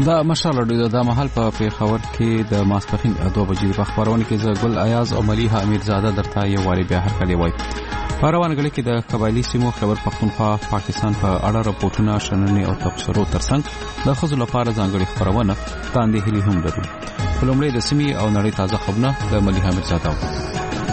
دا مشال د محل په پیښور کې د ماسپخین 2 بجې په خبرونه کې زګل ایاز او ملیحه امیرزاده درته یو واری بیا هرکلی وای. په روانګړي کې د قبایلی سیمو خبر پختونخوا پاکستان په اړه راپورټونه شننې او تبصرو ترڅنګ د خزو لپاره ځانګړي خبرونه تاندې هلي هم لري. په لومړی د سیمې او نړۍ تازه خبرونه د ملیحه امیرزاده.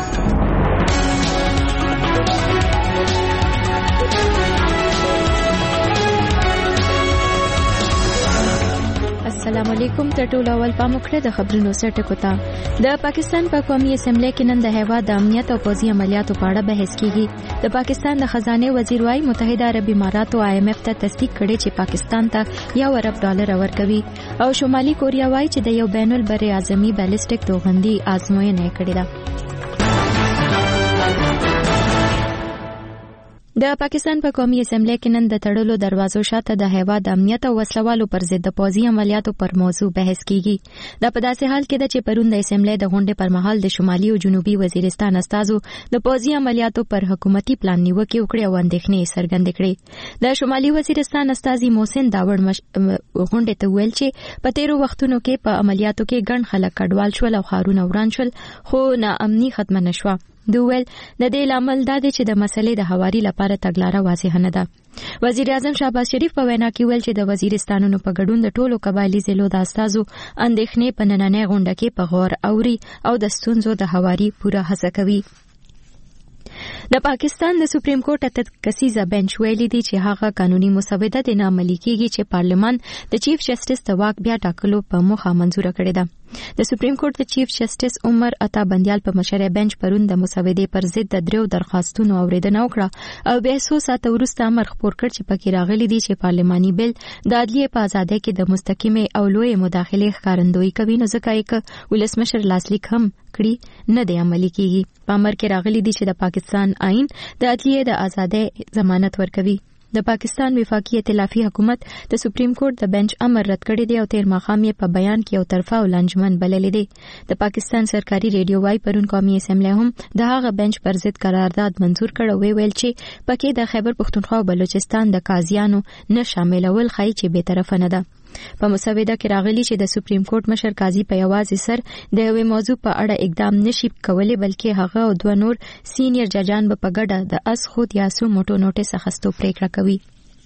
السلام علیکم. ټول اول پاموکړه د خبرونو سرټکو ته. د پاکستان په قومي اسمبلی کې نن د هیواد د امنیت او پوځي عملیاتو په اړه بحث کیږي. د پاکستان د خزانه وزیر وايي متحده عرب امارات او IMF ته تصدیق کړي چې پاکستان ته $1 ارب ورکوي او شمالي کوریا وايي چې د یو بین البر اعظمي بالستیک توغندي آزموینه کړې ده. د پاکستان په قومي اسمبلی کې نن د تړلو دروازو شاته د هیواد د امنیت او وسلوالو پر ضد د پوځي عملیاتو پر موضوع بحث کیږي. دا په داسې حال کې ده چې پرون د اسمبلی د غونډې پر مهال د شمالي او جنوبي وزیرستان استازو د پوځي عملیاتو پر حکومتي پلان نیوکه وکړه او اندېښنې څرګندې کړې. د شمالي وزیرستان استازي محسن داوړ غونډې ته ویل چې په تیرو وختونو کې په عملیاتو کې ګڼ خلک کډوال شول او ښارونه وران شول خو ناامني ختمه نشوه. دویل د دې لامل دا دی چې د مسلې د هواري لپاره تګلاره واضح نه ده. وزیر اعظم شهباز شریف په وینا کې ویل چې د وزیرستانونو په ګډون د ټولو قبایلی ضلعو د استازو اندېښنې په نننۍ غونډه کې په غور اوري او د ستونزو د هواري پوره هڅه کوي. د پاکستان د سپریم کورټ تدقیقي بنچ ویلي دی چې هغه قانوني مسوده د نامعلي کیږي چې پارلمان د چیف جسټس د واک بیا ټاکلو په موخه منزوره کړې ده. د سپریم کورټ د چیف جسټس عمر عطا بندیال په مشر بنچ پرون د مسودې پر ضد د 3 درخواستونو اوریدنه وکړه او بیا 100 ساعت وروسته امر خپور کړ چې پکې راغلي دي چې پارلماني بل د عدلیې په ازادۍ کې د مستقیمه او لوی مداخله ښکارندوی کوي نو ځکه یک ولسمشر لاسلیک هم کړی نه دی عملي کیږي. په امر کې راغلي دي چې د پاکستان آئین د عدلیې د ازادۍ ضمانت ورکوي. د پاکستان وفاقي ائتلافي حکومت د سپریم کورټ د بنچ امر رد کړی دی او تیر ماښام یې په بیان کې یو طرفه او لانجمن بللی دی. د پاکستان سرکاري ریډیو وايي پرون قومي اسمبلی هم د هغه بنچ پر ضد قرارداد منزور کړ او ویل چې پکې د خیبر پختونخوا او بلوچستان د قاضیانو نه شاملول ښایي چې به طرفه نه ده. په مسوده کې راغلي چې د سپریم کورټ مشر قاضي په یوازې سر د یوې موضوع په اړه اقدام نشي کولی بلکې هغه او 2 نور سینیئر ججان به په ګډه د اس خود یا سو موټو نوټیس اخیستو پریکړه کوي.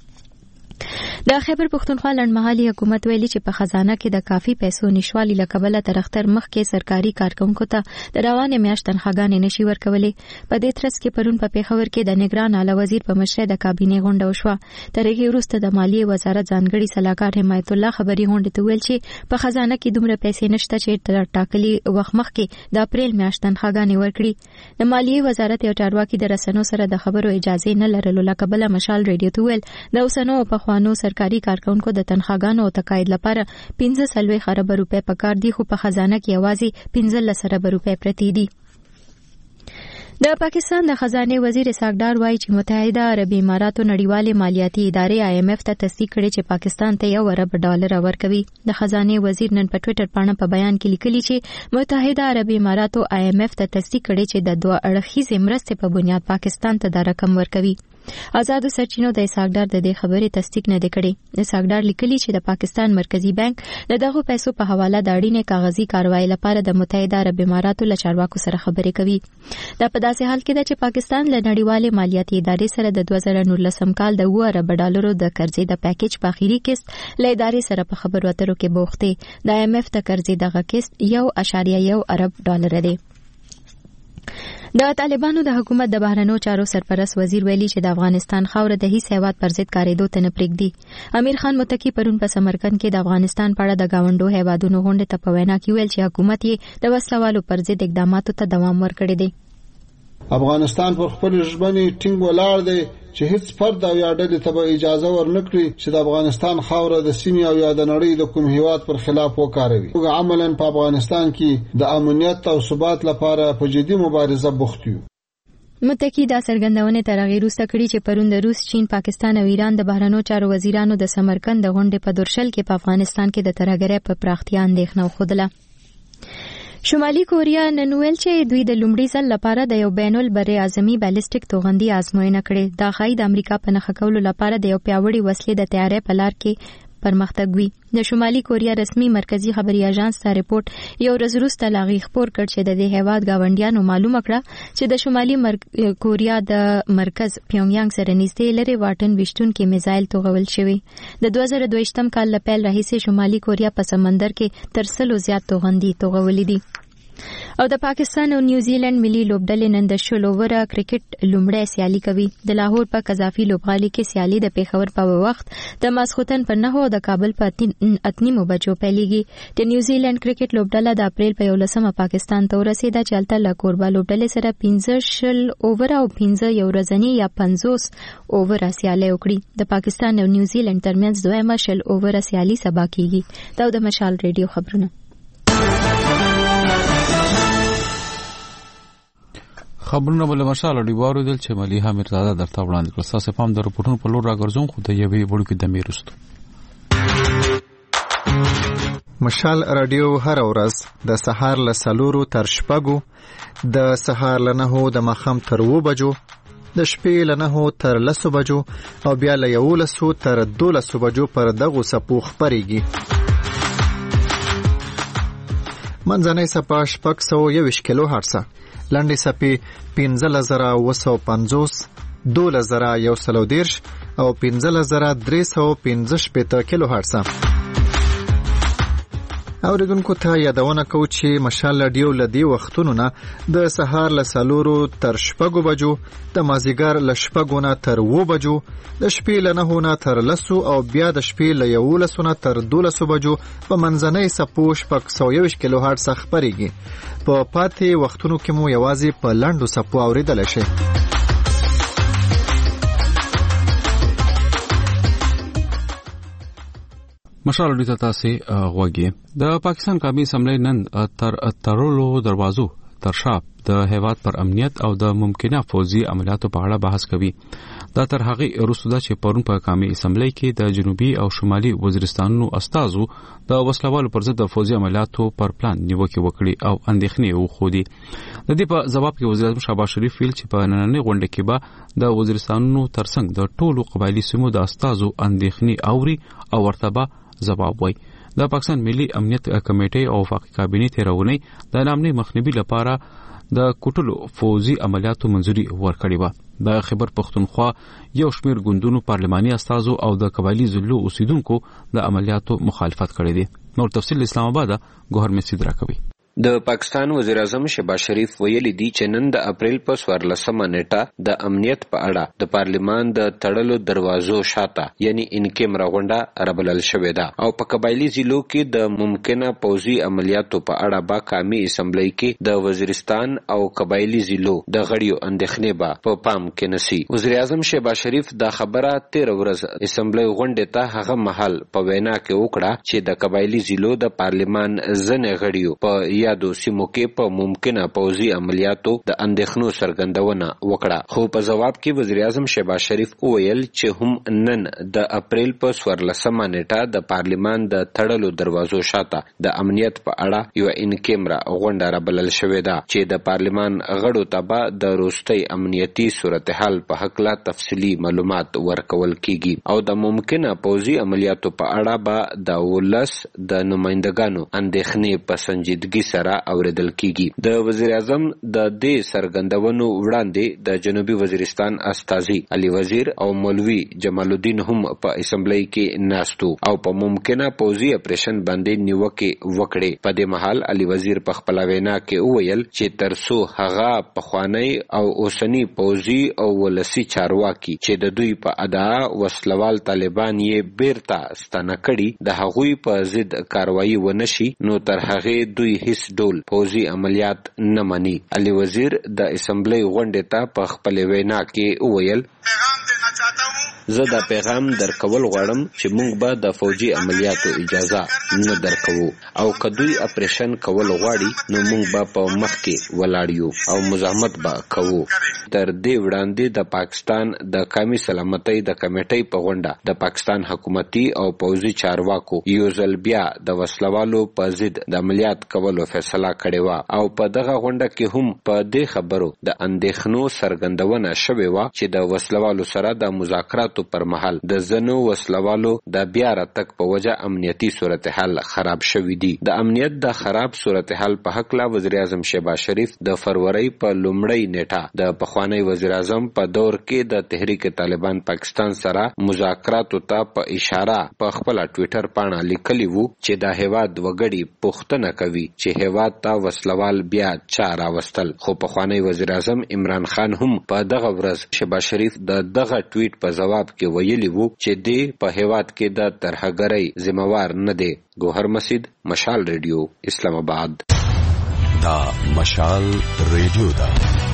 د خیبر پختونخوا لنډمهالي حکومت ویلي چې په خزانه کې د کافي پیسو نشوالي له کبله تر اختر مخکې سرکاري کارکونکو ته د روانې میاشت تنخواګانې نشي ورکولې. په دې ترڅ کې پرون په پیښور کې د نگران اعلی وزیر په مشرۍ د کابینې غونډه وشوه. تر هغې وروسته د مالیې وزارت ځانګړي سلاکار حمایت الله خبري غونډې ته ویل چې په خزانه کې دومره پیسې نشته چې تر ټاکلي وخت مخکې د اپریل میاشت تنخواګانې ورکړي. د مالیې وزارت یو چارواکي د رسنیو سره د خبرو اجازه نه لرلو له کبله مشال ریډیو ته ویل د اوسنو په خوانو سرکاري کارکونکو د تنخواګانو او تقاعد لپاره 15 ارب روپے پکار دي خو په خزانه کې یوازې 15 ارب روپے پرتی دي. د پاکستان د خزانه وزیر اسحاق ډار وايي چې متحده عرب اماراتو نړیواله مالیاتي ادارې IMF ته تصدیق کړي چې پاکستان ته $1 ارب ورکوي. د خزانه وزیر نن په ټوئیټر باندې په بیان کې لیکلي چې متحده عرب اماراتو IMF ته تصدیق کړي چې د 2 اړخیزې مرستې په بنیاد پاکستان ته دا رقم ورکوي. آزادو سرچینو د اسحاق ډار د دې خبرې تصدیق نه دی کړی. اسحاق ډار لیکلي چې د پاکستان مرکزی بانک د دغه پیسو په حواله د اړینې کاغذي کاروایی لپاره د متحده عرب اماراتو له چارواکو سره خبرې کوي. دا په داسې حال کې ده چې پاکستان له نړیوالې مالیاتي ادارې سره د 2019 کال د $1 ارب د قرضې د پیکیج په اخیری قسط له ادارې سره په خبرو اترو کې بوخت دی. د IMF د قرضې دغه قسط $1.1 ارب دی. د طالبانو د حکومت د بهرنیو چارو سرپرست وزیر ویلي چې د افغانستان خاوره د هیڅ هیواد پر ضد کارېدو ته نه پرېږدي. امیر خان متقي پرون په سمرقند کې د افغانستان په اړه د گاونډو هیوادونو غونډې ته په وینا کې ویل چې حکومت یې د وسلوالو پر ضد اقداماتو ته دوام ورکړی دی. افغانستان پر خپل ژمنې ټینګ ولاړ دی چې هیڅ فرد او یا ډلې ته به اجازه ورنکړي چې د افغانستان خاوره د سیمې او یا د نړۍ د کوم هیواد پر خلاف وکاروي. موږ عملاً په افغانستان کې د امنیت او ثبات لپاره په جدي مبارزه بوخت یو. متکی دا څرګندونه تر هغې وروسته کړي چې پرون د روس، چین، پاکستان او ایران د بهرنیو چارو وزیرانو د سمرقند د غونډې په دورشل کې په افغانستان کې د ترهګرۍ په پراختیا اندېښنه وښودله. شمالي کوریا نن ویل چې دوی د لومړي ځل لپاره د یو بین البر اعظمي بالستیک توغندي آزموینه کړې. دا ښایي د امریکا په نښه کولو لپاره د یو پیاوړي وسلې د تیارۍ په لار کې پرمختګ وي. د شمالي کوریا رسمي مرکزی خبري اژانس ته ریپورت یو ورځ وروسته لاغي خبر کړ چې د دې هیواد گاونډیانو معلومه کړه چې د شمالي کوریا د مرکز پیونګیانګ سره نږدې لري واټن وشتون کې میزایل توغول شوی. د 2022م کال له پیل راهیسې شمالي کوریا په سمندر کې تر 100 زیات توغندي توغولې دي. او د پاکستان او نیوزیلند ملي لوبډلې نن د شل اووره کرکټ لومړی سیالي کوي. د لاهور په قذافي لوبغالي کې سیالي د پیښور په وخت د ماسختن په 9 او د کابل په 8 بجو پیلېږي. د نیوزیلند کرکټ لوبډله د اپریل په 11 پاکستان ته ورسېده چې هلته له کوربه لوبډلې سره 15 اوور او 15 یو ورځنی یا 50 اوور سیالي وکړي. د پاکستان او نیوزیلند ترمنځ دویمه شل اوور سیالي سبا کیږي. دا د مشال ریډیو خبرونه. خبرونه بل مشال ډیوارو دل چې مليحه میرزاده درته وړاندې کړ. تاسو په هم د رپورټونو په لور راګرځوم خو د یوې وړو کې د میرستو مشال رادیو هر ورځ د سهار له 4 تر 6 د سهار له 9 د ماخام تر 2 بجو د شپې له 9 تر 10 بجو او بیا له 11 تر 12 بجو پر دغه سپو خبريږي. منځنۍ سپا 621 کیلو هرتز، لنډې سپې 15950، 12130 او 15315 کیلو هرتز. اوریدونکو ته یادونه کوو چې مشال رادیو لدی وختونو نه د سهار له 4 تر 6 بجو، د مازیګر له 6 نه تر 2 بجو، د شپې له 9 نه تر 10 او بیا د شپې له 11 نه تر 12 بجو په منځنۍ سپو 621 کیلو هرتز خبريږي. په پاتې وختونو کې مو یوازې په لنډو سپو اوریدل شي. مشال ډیټا تاسو غوږی. د پاکستان قومي اسمبلی نن تر تړلو دروازو تر شا د هیواد پر امنیت او د ممکنه فوزي عملیاتو په اړه بحث کوي. دا تر هغه وروسته چې پرون په قومي اسمبلی کې د جنوبي او شمالي وزیرستانونو استازو د وسلوالو پر ضد د فوزي عملیاتو پر پلان نیوکه وکړي او اندېښنې وخودي. د دې په جواب کې وزیر اعظم شهباز شریف ویل چې په نننۍ غونډه کې به د وزیرستانونو ترڅنګ د ټولو قبایلی سیمو د استازو اندېښنې اوري او ورته جواب وای. د پاکستان ملي امنیت کمیټې او وفاقي کابینې تیرونی د نامنۍ مخنیوي لپاره د کوټلو فوزي عملیاتو منځوري ورکړې و. د خیبر پختونخوا یو شمېر ګوندونو پارلماني استازو او د قبایلی ضلعو اوسیدونکو د عملیاتو مخالفت کړی دی. نور تفصیل اسلام آباد ګوهر مسعود راکوي. د پاکستان وزیر اعظم شهباز شریف ویلي دی چې نن د اپریل په 14مه نیټه د امنیت په اړه د پارلیمان د تړلو دروازو شاته یعنی ان کیمرا غونډه رابلل شوې ده او په قبایلی ضلعو کې د ممکنه پوزي عملیاتو په اړه با قومي اسمبلی کې د وزیرستان او قبایلی ضلعو د غړیو اندېښنې به په پام کې نسی. وزیر اعظم شهباز شریف دا خبره 13 ورځ اسمبلی غونډه ته هغه محل په وینا کې وکړه چې د قبایلی ضلعو د پارلیمان ځنې غړیو په یادو سیمو کې په ممکنه پوزي عملیاتو د اندېښنو څرګندونه وکړه. خو په جواب کې وزیر اعظم شهباز شریف وویل چې هم نن د اپریل په 14مه نیټه د پارلیمان د تړلو دروازو شاته د امنیت په اړه یو ان کیمرا غونډه رابلل شوې ده چې د پارلیمان غړو ته به د وروستي امنیتي صورتحال په حق لا تفصیلی معلومات ورکول کیږي او د ممکنه پوزي عملیاتو په اړه به د ولس د نمائندګانو اندېښنې په سنجیدګي سره اوریدل کیږي. د وزیر اعظم د دې سرګندونو وړاندې د جنوبي وزیرستان استازي علي وزیر او مولوی جمال الدین هم په اسمبلی کې ناستو او په ممکنه پوزي اپریشن باندې نیوکه وکړي. په دې مهال علي وزیر په خپل وینا کې وویل چې ترسو هغه پخوانی او اوسنی پوزي او ولسی چارواکي چې د دوی په ادا وسلوال طالبان یې بیرته ستانه کړي د هغوی په ضد کاروایی ونشي نو تر هغه دوی هیڅ ډول پوزي عملیات نه مني. علي وزیر د اسمبلی غونډې ته په خپل وینا کې وویل زه دا پیغام درکول غواړم چې موږ به د فوجي عملیاتو اجازه نه درکوو او که دوی اپریشن کول غواړي نو موږ به په مخ کې ولاړ یو او مزاحمت به کوو. تر دې وړاندې د پاکستان د قومي سلامتۍ د کمیټې په غونډه د پاکستان حکومتي او پوځي چارواکو یو ځل بیا د وسلوالو په ضد د عملیات کولو فیصله کړې و او په دغه غونډه کې هم په دې خبرو د اندېښنو څرګندونه شوې و چې د وسلوالو سره د مذاکراتو تحقیقاتو پر مهال د زنو وسلوالو د بیا راتګ په وجه امنیتي صورتحال خراب شوی دی. د امنیت د خراب صورتحال په حق لا وزیر اعظم شهباز شریف د فروری په لومړی نیټه د پخوانی وزیر اعظم په دور کې د تحریک طالبان پاکستان سره مذاکراتو ته په اشاره په خپل ټوئیټر باندې لیکلی وو چې د هیواد وګړي پوښتنه کوي چې هیواد ته وسلوال بیا چا راوستل. خو پخوانی وزیر اعظم عمران خان هم په دغه ورځ شهباز شریف د دغه ټویټ په جواب کې ویلي وو چې دی په هیواد کې د ترهګرۍ ذمہوار نه دی. ګوهر مسجد، مشال ریډیو، اسلام آباد. دا مشال ریډیو دا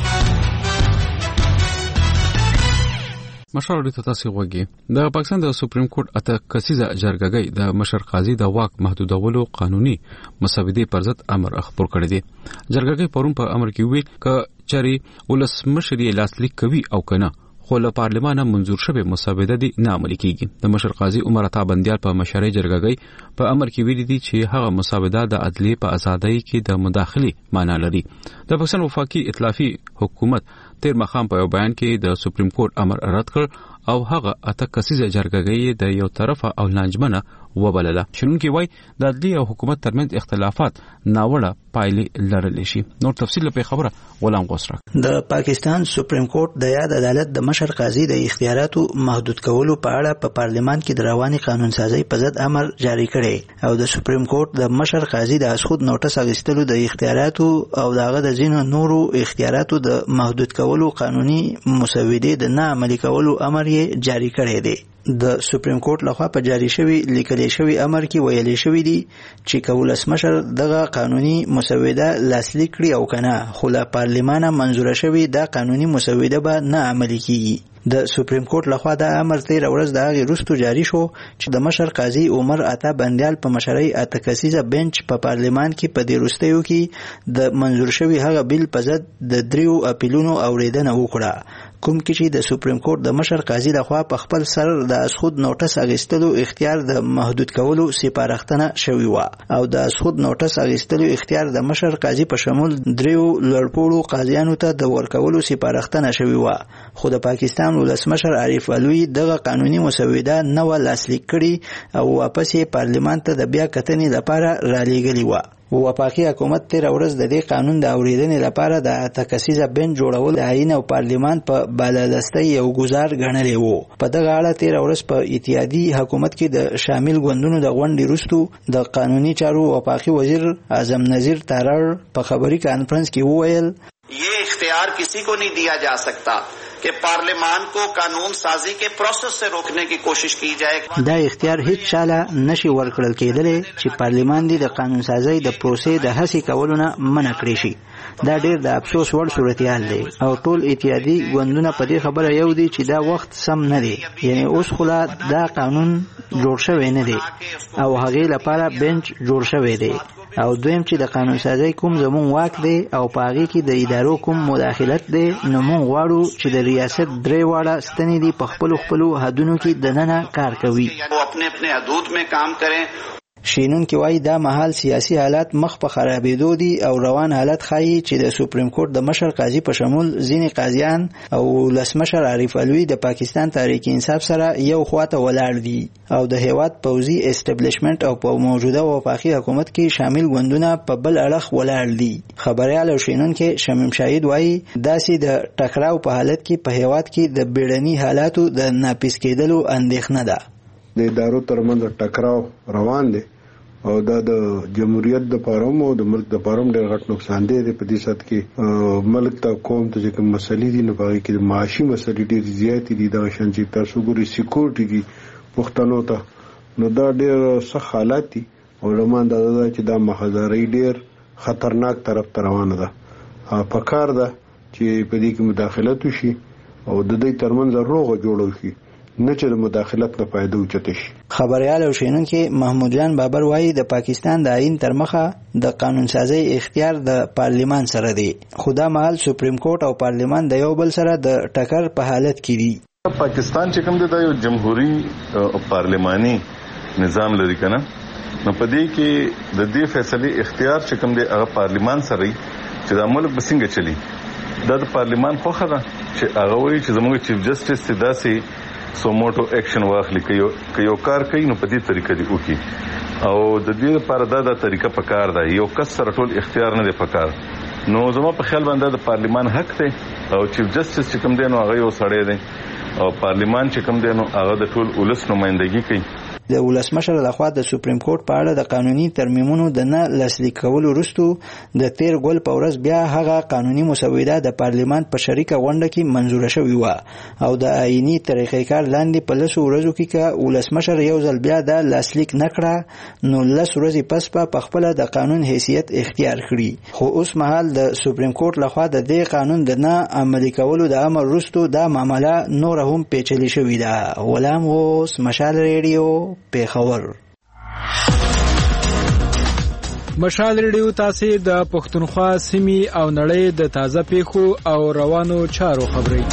مشال ریډیو تاسو غوږی. د پاکستان د سپریم کورټ اته کسیزه جرګګۍ د مشر قاضي د واک محدودولو قانوني مسودې پر ضد امر خپور کړی دی. جرګګۍ پرون په امر کې ویل ک چری ولسمشر یې لاسلیک کوي او کنه خو له پارلمانه منظور شوی مسوده دي نه عملي کیږي. د مشر قاضي عمر عطا بندیال په مشرۍ جرګګۍ په امر کې ویلي دي چې هغه مسوده د عدلیې په ازادۍ کې د مداخلي معنی لري. د پاکستان وفاقي ائتلافي حکومت تیر مخام په بیان کې د سپریم کورټ امر رد کړ او هغه اته کسیزه جرګګۍ د یو طرفه او لانجمنه وبلله. شنونکي وای د عدلیې او حکومت ترمنځ اختلافات ناوړه پایلې لرلی شي. نور تفصیل په خبره غلام غوسرک. د پاکستان سپریم کورټ د یاد عدالت د مشر قاضي د اختیاراتو محدود کولو په اړه په پارلمان کې د رواني قانون سازي په ضد امر جاری کړي او د سپریم کورټ د مشر قاضي د اسخود نوټس اخیستلو د اختیاراتو او دغه د ځینو نورو اختیاراتو د محدود کولو قانوني مسودې د نه عملي کولو امر یې جاری کړی دی. د سپریم کورټ لخوا په جاری شوی لیکل شوی امر کې ویل شوی دی چې کولسمشر دغه قانوني مسوده لاسلیک کړي او کنه خو له پارلمانه منزور شوی دا قانوني مسوده به نه عملي کیږي. د سپریم کورټ لخوا دا امر تیر ورځ د هغې وروسته جاری شو چې د مشر قاضي عمر عطا بندیال په مشرۍ اته کسیزه بنچ په پارلمان کې په دې وروستیو کې د منظور شوي هغه بیل په ضد د 3 اپیلونو اوریدنه وکړه، کوم کې چې د سپریم کورټ د مشر قاضي لخوا په خپل سر د اسخود نوټس اخیستلو اختیار د محدود کولو سپارښتنه شوې وه او د اسخود نوټس اخیستلو اختیار د مشر قاضي په شمول 3 لوړپوړو قاضیانو ته د ورکولو سپارښتنه شوې وه. خو د پاکستان ولسمشر عارف علوي دغه قانوني مسوده نه و لاسلیک کړي او واپس یې پارلمان ته د بیا کتنې لپاره رالیږلې وه. وفاقي حکومت تیر ورځ د دې قانون د اوریدنې لپاره د اته کسیزه بنچ جوړول د آئین او پارلمان په بالادستۍ یو ګزار ګڼلی وو. په دغه اړه تیر ورځ په اتحادي حکومت کې د شامل ګوندونو د غونډې وروسته د قانوني چارو وفاقي وزیر اعظم نذیر تارړ په خبري کانفرنس کې وویل یہ اختیار کسی کو نہیں دیا جا سکتا کہ پارلیمان کو قانون سازی کے پروسس سے روکنے کی کوشش کی جائے. دا اختیار هیڅ چاله نشي ورکړل کېدلی چې پارلیمان دی د قانون سازی د پروسې د هڅې کولو نه منع کړی شي. دا ډیر د افسوس وړ صورتحال دی او ټول اتحادي ګوندونه په دې خبره یو دي چې دا وخت سم نه دی. یعنی اوس خو دا قانون جوړ شوی نه دی او هغې لپاره بنچ جوړ شوی دی او دویم چې د قانون سازی کوم زمون واک دی او په هغې کې د ادارو کوم مداخلت دی نو مونږ غواړو چې د ریاست 3 واړه ستنې دي په خپلو حدونو کې دننه کار کوي. اپنے اپنے حدود میں کام کریں. شینونکي وایي دا مهال سیاسي حالات مخ په خرابېدو دي او روان حالت ښایي چې د سپریم کورټ د مشر قاضي په شمول ځینې قاضیان او ولسمشر عارف علوي د پاکستان تحریک انصاف سره یو خواته ولاړ دي او د هیواد پوځي اسټابلیشمنټ او په موجوده وفاقي حکومت کې شامل ګوندونه په بل اړخ ولاړ دي. خبريال او شینونکي شمیم شاهد وایي داسې د ټکراو په حالت کې په هیواد کې د بیړني حالاتو د ناپیس کېدلو اندېښنه ده. د ادارو ترمنځ ټکراو روان دی او دا د جمهوریت د پاروم او د ملک د پاروم ډېر غټ نقصان دی. په دې سات کې ملک ته قوم ته چې کوم مسلې دي نو په کې د معاشي مسلې ډېر زیاتې دي. دا شان چې تاسو ګوري سکیورټي دي پښتنو ته نو دا ډېر سخت حالات دي او لمن دا چې دا مخازري ډېر خطرناک طرف ته روانه ده. په کار ده چې په دې کې مداخلت وشي او د دې ترمنځ روغه جوړو شي نه چې مداخلت نه فائدہ اوچته شي. خبريال او شینونکي محمود جان بابر وایي د پاکستان د آئین تر مخه د قانون سازی اختیار د پارلمان سره دی. خدا مهال سپریم کورټ او پارلمان د یو بل سره د ټکر په حالت کې دي. پاکستان چې کوم دی یو جمهوریت او پارلماني نظام لري کنه نو په دې کې د دې فیصله اختیار چې کوم دی هغه پارلمان سره چې د ملک بسنګ چلی دا د پارلمان خوخه ده چې هغه وایي چې زموږ چیف جسټس ته داسې سوموټو اکشن واخلي که یو کار کوي نو په دې طریقه دی وکي او د دې لپاره دا طریقه پکار ده یو کس سره ټول اختیار نه دی پکار نو زما په خیال باندې د پارلیمان حق دی او چیف جسټس چې کوم دی نو هغه یو سړی دی او پارلیمان چې کوم دی نو هغه د ټول ولس نمائندګي کوي د ولسمشر لخوا د سپریم کورټ په اړه د قانوني ترمیمونو د نه لاسلیک کولو وروسته د تیر ګل په ورځ بیا هغه قانوني مسوده د پارلیمان په شریکه غونډه کې منزوره شوې و او د آئینی طریقې کار لاندې په لسو ورځو کې که ولسمشر یو ځل بیا د لاسلیک نکړه نو لس ورځې پس په خپل د قانون حیثیت اختیار کړي خو اوس مهال د سپریم کورټ لخوا د دې قانون د نه عملي کولو د امر وروسته د معاملې نور هم پیچلې شوې ده غلام غوث مشال ریډیو پیښور مشال ریډیو تاسو د پښتونخوا سیمې او نړۍ د تازه پیښو او روانو چارو خبري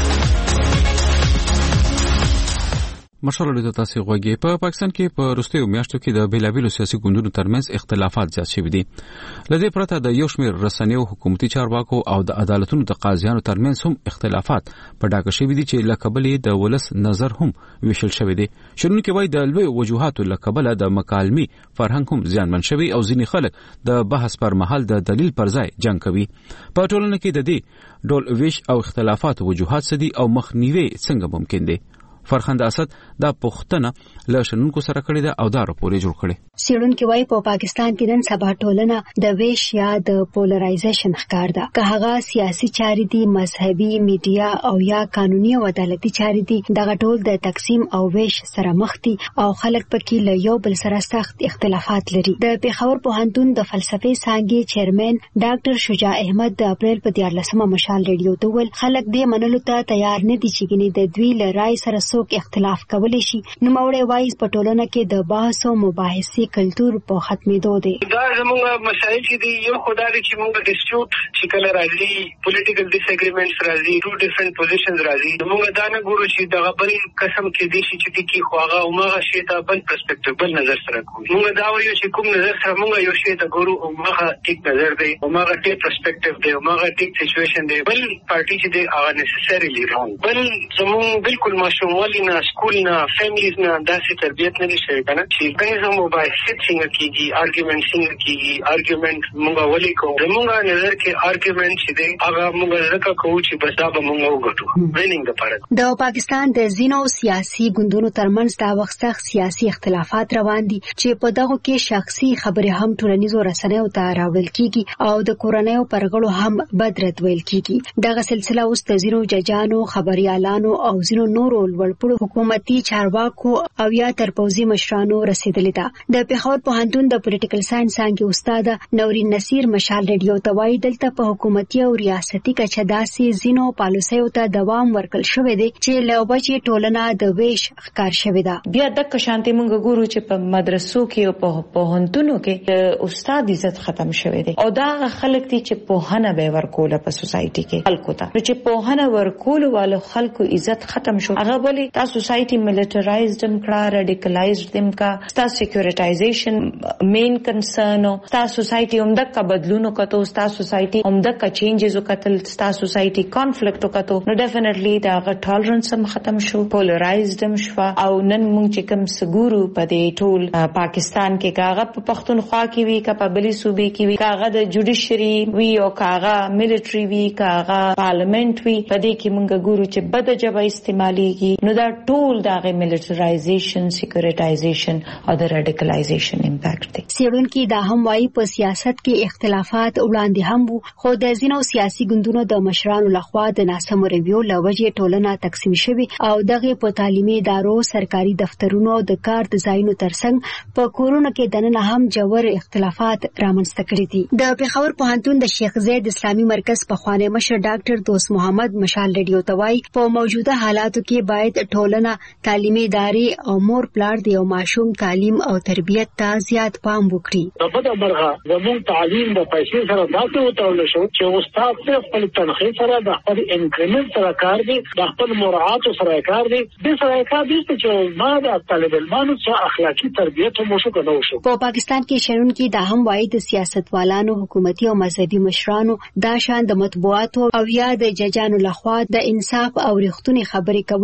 مشال ریډیو تاسو غوږی په پاکستان کې په وروستیو میاشتو کې د بیلابیلو سیاسي ګوندونو ترمنځ اختلافات زیات شوي دي لدې پرته د یو شمېر رسنیو حکومتي چارواکو او د عدالتونو د قاضیانو ترمنځ هم اختلافات په ډاګه شوي دي چې لکبل د ولس نظر هم ویشل شوی دی شنونکو وایي د لوی وجوهاتو لکبل د مکالمي فرهنګ هم زیانمن شوی او ځینې خلک د بحث پر مهال د دلیل پر ځای جنگ کوي په ټولنه کې د دې ډول ویش او اختلافات وجوهات سدي او مخنیوي څنګه ممکن دي فرخنده اسد دا پښتنه له شنونکو سره کړی دا او دا راپور جوړ کړي سیړونکو وايي په پاکستان کې نن سبا ټولنه د ویش یا د پولرایزیشن ښکار ده که هغه سیاسي چارې دي مذهبي میډیا او یا قانوني او عدالتي چارې دي دغه ټول د تقسیم او ویش سره مخ دي او خلک پکې له یو بل سره سخت اختلافات لري د پیښور پوهنتون د فلسفي څانګې چیرمن ډاکټر شجاع احمد د اپریل په 14مه مشال ریډیو ته ویل خلک دې منلو ته تیار نه دي چې ګنې د دوی له رائے سره څوک اختلاف کولی شي نو موړې وایي په ټولنه کې د بحث او مباحثې کلچر په ختمېدو دی دا زموږ مسایل چې دی یو خدای چې موږ ډیسپیوټ چې کله راځي پولیټیکل ډیس اګریمنټس راځي ټو ډیفرنٹ پوزیشنز راځي موږ دا نه ګورو چې دغه بل قسم کې دي چې ټکی خواغه او ماغه شی ته بل پرسپیکټیو بل نظر سره کوو موږ دا وایو چې کوم نظر سره موږ یو شی ته ګورو او ماغه ټیک نظر دی او ماغه ټیک پرسپیکټیو دی او ماغه ټیک سچويشن دی بل پارټي چې دی هغه نیسسریلی رانګ بل زموږ بالکل ماشوموالي نه سکول نه فیملیز نه داسې تربیت نه شي کنه چې څنګه مباحثه څنګه کیږي آرګومنټ څنګه کیږي آرګومنټ موږ ولې کوو موږ نظر کې آرګومنټ چې دی هغه موږ زکه کوو چې بس دا به موږ وګټو وینینګ لپاره د پاکستان د زینو سیاسي ګوندونو ترمنځ دا وخت سیاسي اختلافات روان دي چې په دغه کې شخصي خبرې هم ټولنیزو رسنیو ته راوړل کیږي او د کورنیو پرغړو هم بدرت ویل کیږي دغه سلسله اوس د زینو ججانو خبريالانو او زینو نورو لوړپوړو حکومتي چارواکو او یا تر پوزي مشرانو رسیدلې ده د پیښور پوهنتون د پولیټیکل ساينس څانګې استاد نورین نصیر مشال ریډیو ته وایي دلته په حکومتي او ریاستي کچه داسې زینو پالیسیو ته دوام ورکړل شوی دی چې له وجې ټولنه د ویش ښکار شوی ده بیا د شانتي مونږ ګورو چې په مدرسو کې او په پوهنتونو کې استاد عزت ختم شوی دی او دا خلک دي چې پوهنه به ورکوله په سوسايټي کې خلکو ته چې پوهنه ورکول والو خلکو عزت ختم شو هغه بلی تاسو سوسايټي ملټرایزډ هم کړه ریډیکلایزډ هم کا تاسو سکیورټایزیشن مین کنسرن او تاسو سوسايټي هم د بدلونو کتو تاسو سوسايټي هم د چینجز وکتل تاسو سوسايټي کانفلیکټ وکتو نو ډیفینیټلی دا ټالرنس هم ختم شو پولرایزډ هم شو او نن موږ چې کوم سګورو په دې ټول پاکستان کې کاغه په پښتونخوا کې وی کا په بلی صوبې کې وی کاغه د جوډیشري وی او کاغه ملټري وی کاغه پارلیمنت وی په دې کې موږ ګورو چې بد جبه استعماليږي نو دا ټول دغه ملټرایزیشن سکیورټایزیشن او د ریډیکلایزیشن امپیکټ دی سیړونکو دا هم وايي په سیاست کې اختلافات وړاندې هم وو خو د زینو سیاسي ګوندونو د مشرانو لخوا د ناسم ریویو لوجې ټولنه تقسیم شوی او دغه په تعلیمي ادارو سرکاري دفترونو د کار د ځایونو ترڅنګ په کورونو کې دننه هم جوړ اختلافات رامنځته کړي دي د پیښور پوهنتون د شیخ زید اسلامي مرکز په خوانې مشر ډاکټر دوست محمد مشال ریډیو ته وایي په موجوده حالاتو کې باید ټولنه تعلیمي ادارې او مور پلار د یو ماشوم تعلیم او تربیت ته زیات پام وکړي په بده برخه زموږ تعلیم د پیسې سره داسې وتړل شو چې استاد په خپل تنخیه سره د خپل انکریمنت سره کار دی د خپل مراعات سره کار دی د سره کار دی چې ما د طالب علمانو څخه اخلاقی تربیت هم شو کنه شو په پاکستان کې شرونکو دا هم وایي د سیاستوالانو حکومتي او مذهبي مشرانو دا شان د مطبوعاتو او یا د ججانو لخوا د انصاف او رښتونی خبرې کولو پر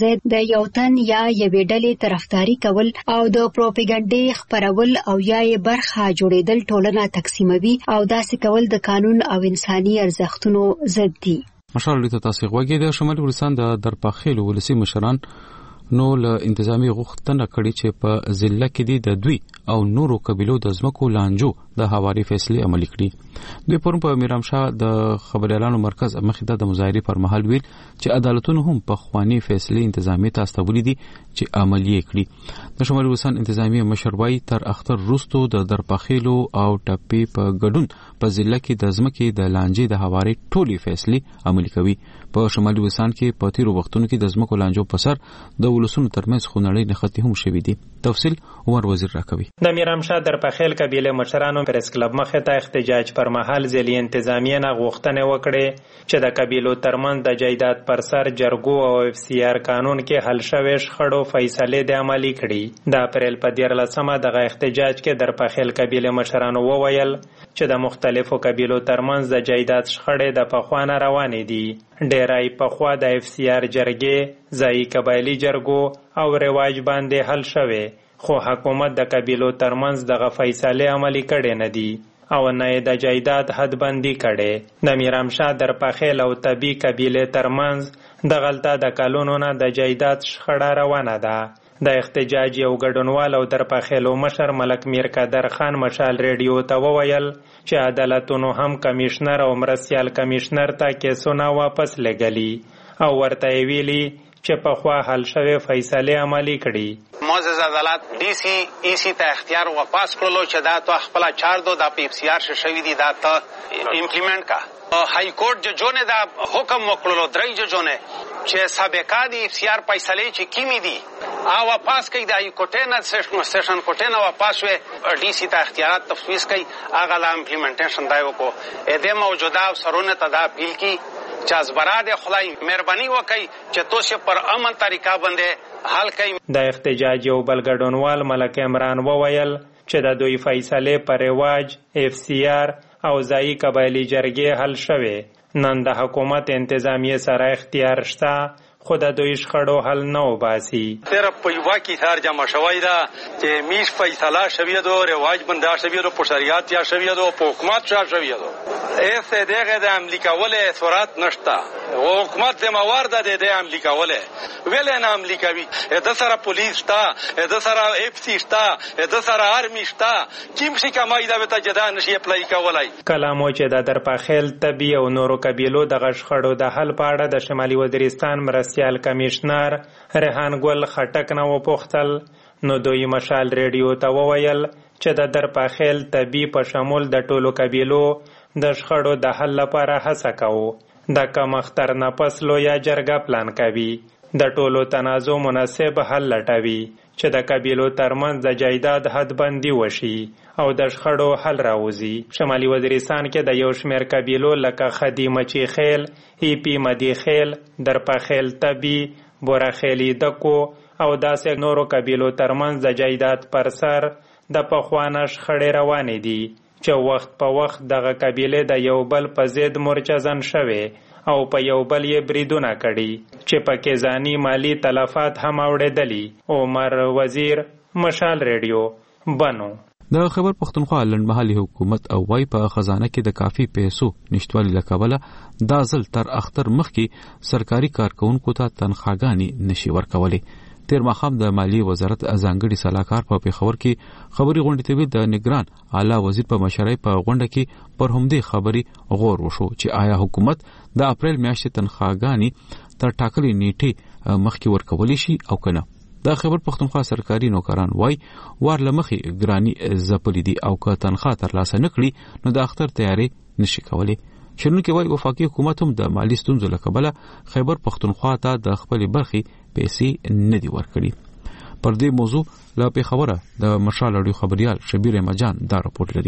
پر ضد د یو تن یا یوې ډلې طرفداري کول او د پروپاګاندا خپرول او یا یې برخه جوړېدل ټولنه تقسیموي او داسې کول د قانون او انساني ارزښتونو ضد دي. مشال ته تاسو غوږی د شمالي افغانستان د درپاخیلو ولسی مشران نو له انتظامی غوښتنه کړې چې په ضلع کې د دوی او نورو قبيلو د ځمکو لانجو د حواري فیصله عملي کړي. دوی پرون په میرامشاه د خبريالانو مرکز مخې د مظاهره پر مهال ویل چې عدالتونه هم په خواني فیصله انتظامی ته استولې دي چې عملي کړي. د شمالي افغانستان انتظامی مشروي تر اختر روستو د درپاخیلو او ټپي په ګډون په ضلع کې د ځمکې د لانجې د حواري ټولي فیصله عملي کوي. په شمالي افغانستان کې په تیرو وختونو کې د ځمکو لانجو په سر د ولسونو ترمنځ خونړۍ نښتې هم شوې دي. تفصیل عمر وزیر راکوي. د میرامشاه درپاخیل قبیله مشرانو پریس کلب مخې ته احتجاج پر مهال ځلې انتظامیه نه غوښتنه وکړه چې د قبیلو ترمنځ د جایداد پر سر جرګو او اف سی آر قانون کې حل شوی شخړو فیصله د عملي کړي. د اپریل په 14مه دغه احتجاج کې درپاخیل قبیله مشرانو وویل چې د مختلفو قبیلو ترمنځ د جایداد شخړې د پخوانه روانې دي. ډیرای پخوا د اف سی آر جرګې ځایي قبایلی جرګو او رواج باندې حل شوه، خو حکومت د قبیلو ترمنځ دغه فیصله عملي کړي نه دي او نه د جایداد حد بندي کړي. د میرامشاه درپاخیل او طبي قبیله ترمنځ د غلطه د کلونو نه د جایداد شخړه روانه ده. د احتجاج یو ګډونوال او درپاخیلو مشر ملک میر قادر خان مشال ریډیو ته وویل چې عدالتونو هم کمشنر او مرستیال کمشنر ته کیسونه واپس لګلی او ورته ویلي چې په خوا حل شوی فیصله عملي کړي. معزز عدالت D C ای سی ته اختیار واپس کړلو چې دا تو خپل چار دو د پی اف سی آر شوی دي دا ته امپلیمنٹ کا. های کورټ ججونه دا حکم وکړلو درې ججونه چې سابقه دي اف سی آر فیصله چې کیمی دي او واپس کوي د های کورټ نه سیشن کورټ نه واپس وي D سی ته اختیارات تفویض کوي هغه لا امپلیمنټیشن دی وکړو. اې د موجوده افسرونه ته دا اپیل کی چې از براد خدای مهرباني وکړي چې توسه پر امن طریقه باندې حل کړي. د احتجاج یو بل ګډونوال ملک عمران وویل چې د دوی فیصله پر رواج اف سی آر او ځایي قبایلی جرګې حل شوه. نن د حکومت انتظامیه سره اختیار شته خو د دوی شخړو حل نه وباسي. تر په یو کې هر جمع شوی دا چې میش فیصله شوی دو رواج بندا شوی دو په شریعت یا شوی دو په حکومت شوی دو ایسه دغه د امریکاوله سورات نشتا او حکومت د موارد د امریکاوله ویل نه امریکاوي د سره پولیس تا د سره اف سی تا د سره آرمی تا کیم شي کمای دا وته جدا نشي اپلای کولای. کلامو چې د درپاخیل طبي او نورو قبیلو د غشخړو د حل په اړه د شمالي وزیرستان مرستیال کمشنر ریحان ګل خټک نه وپوښتل نو دوی مشال ریډیو ته وویل چې د درپاخیل طبي په شمول د ټولو قبیلو د شخړو د حل لپاره هڅه کوو. د کم اختر نه پس لویه جرګه پلان کوي د ټولو تنازع مناسب حل لټوي چې د قبیلو ترمنځ د جایداد حد بندي وشي او د شخړو حل راوځي. شمالي وزیرستان کې د یو شمېر قبیلو لکه خدي مچی خیل، ای پی مدی خیل، درپاخیل طبي، بورخیلی دکو او داسې نورو قبیلو ترمنځ د جایداد پر سر د پخوانه شخړې روانې دي چې وخت په وخت دغه قبیله د یو بل په ضد مرچزن شوه او په یو بل یې بریدونه کړي چې پکې ځاني مالی تلفات هم اوړېدلي. عمر وزیر، مشال ریډیو، بنو. د خبر پښتونخوا لنډمهالي حکومت او وای په خزانه کې د کافي پیسو نشټوالي لکابله دا ځل تر اختر مخکې سرکاري کارکونکو ته تنخواګانې نشي ورکولې. تیر ماخام د مالیې وزارت ځانګړي سلاکار په پیښور کې خبري غونډې ته د نگران اعلی وزیر په مشرۍ په غونډه کې پر همدې خبري غور وشو چې آیا حکومت د اپریل میاشتې تنخواګانې تر ټاکلې نیټې مخکې ورکولی شي او کنه. دا خبر پښتونخوا سرکاري نوکران وای وار لمخې ګرانی زپلې دي او که تنخواه ترلاسه نکړي نو د اختر تیاری نشي کولی. شنونکي وای وفاقي حکومت هم د مالی ستونزو له کبله خیبر پښتونخوا ته د خپل برخي پیسې نه دی ورکړي. پر دې موضوع لا پیښوره د مشال اړیو خبريال شبیر مجان دا راپورټ لري.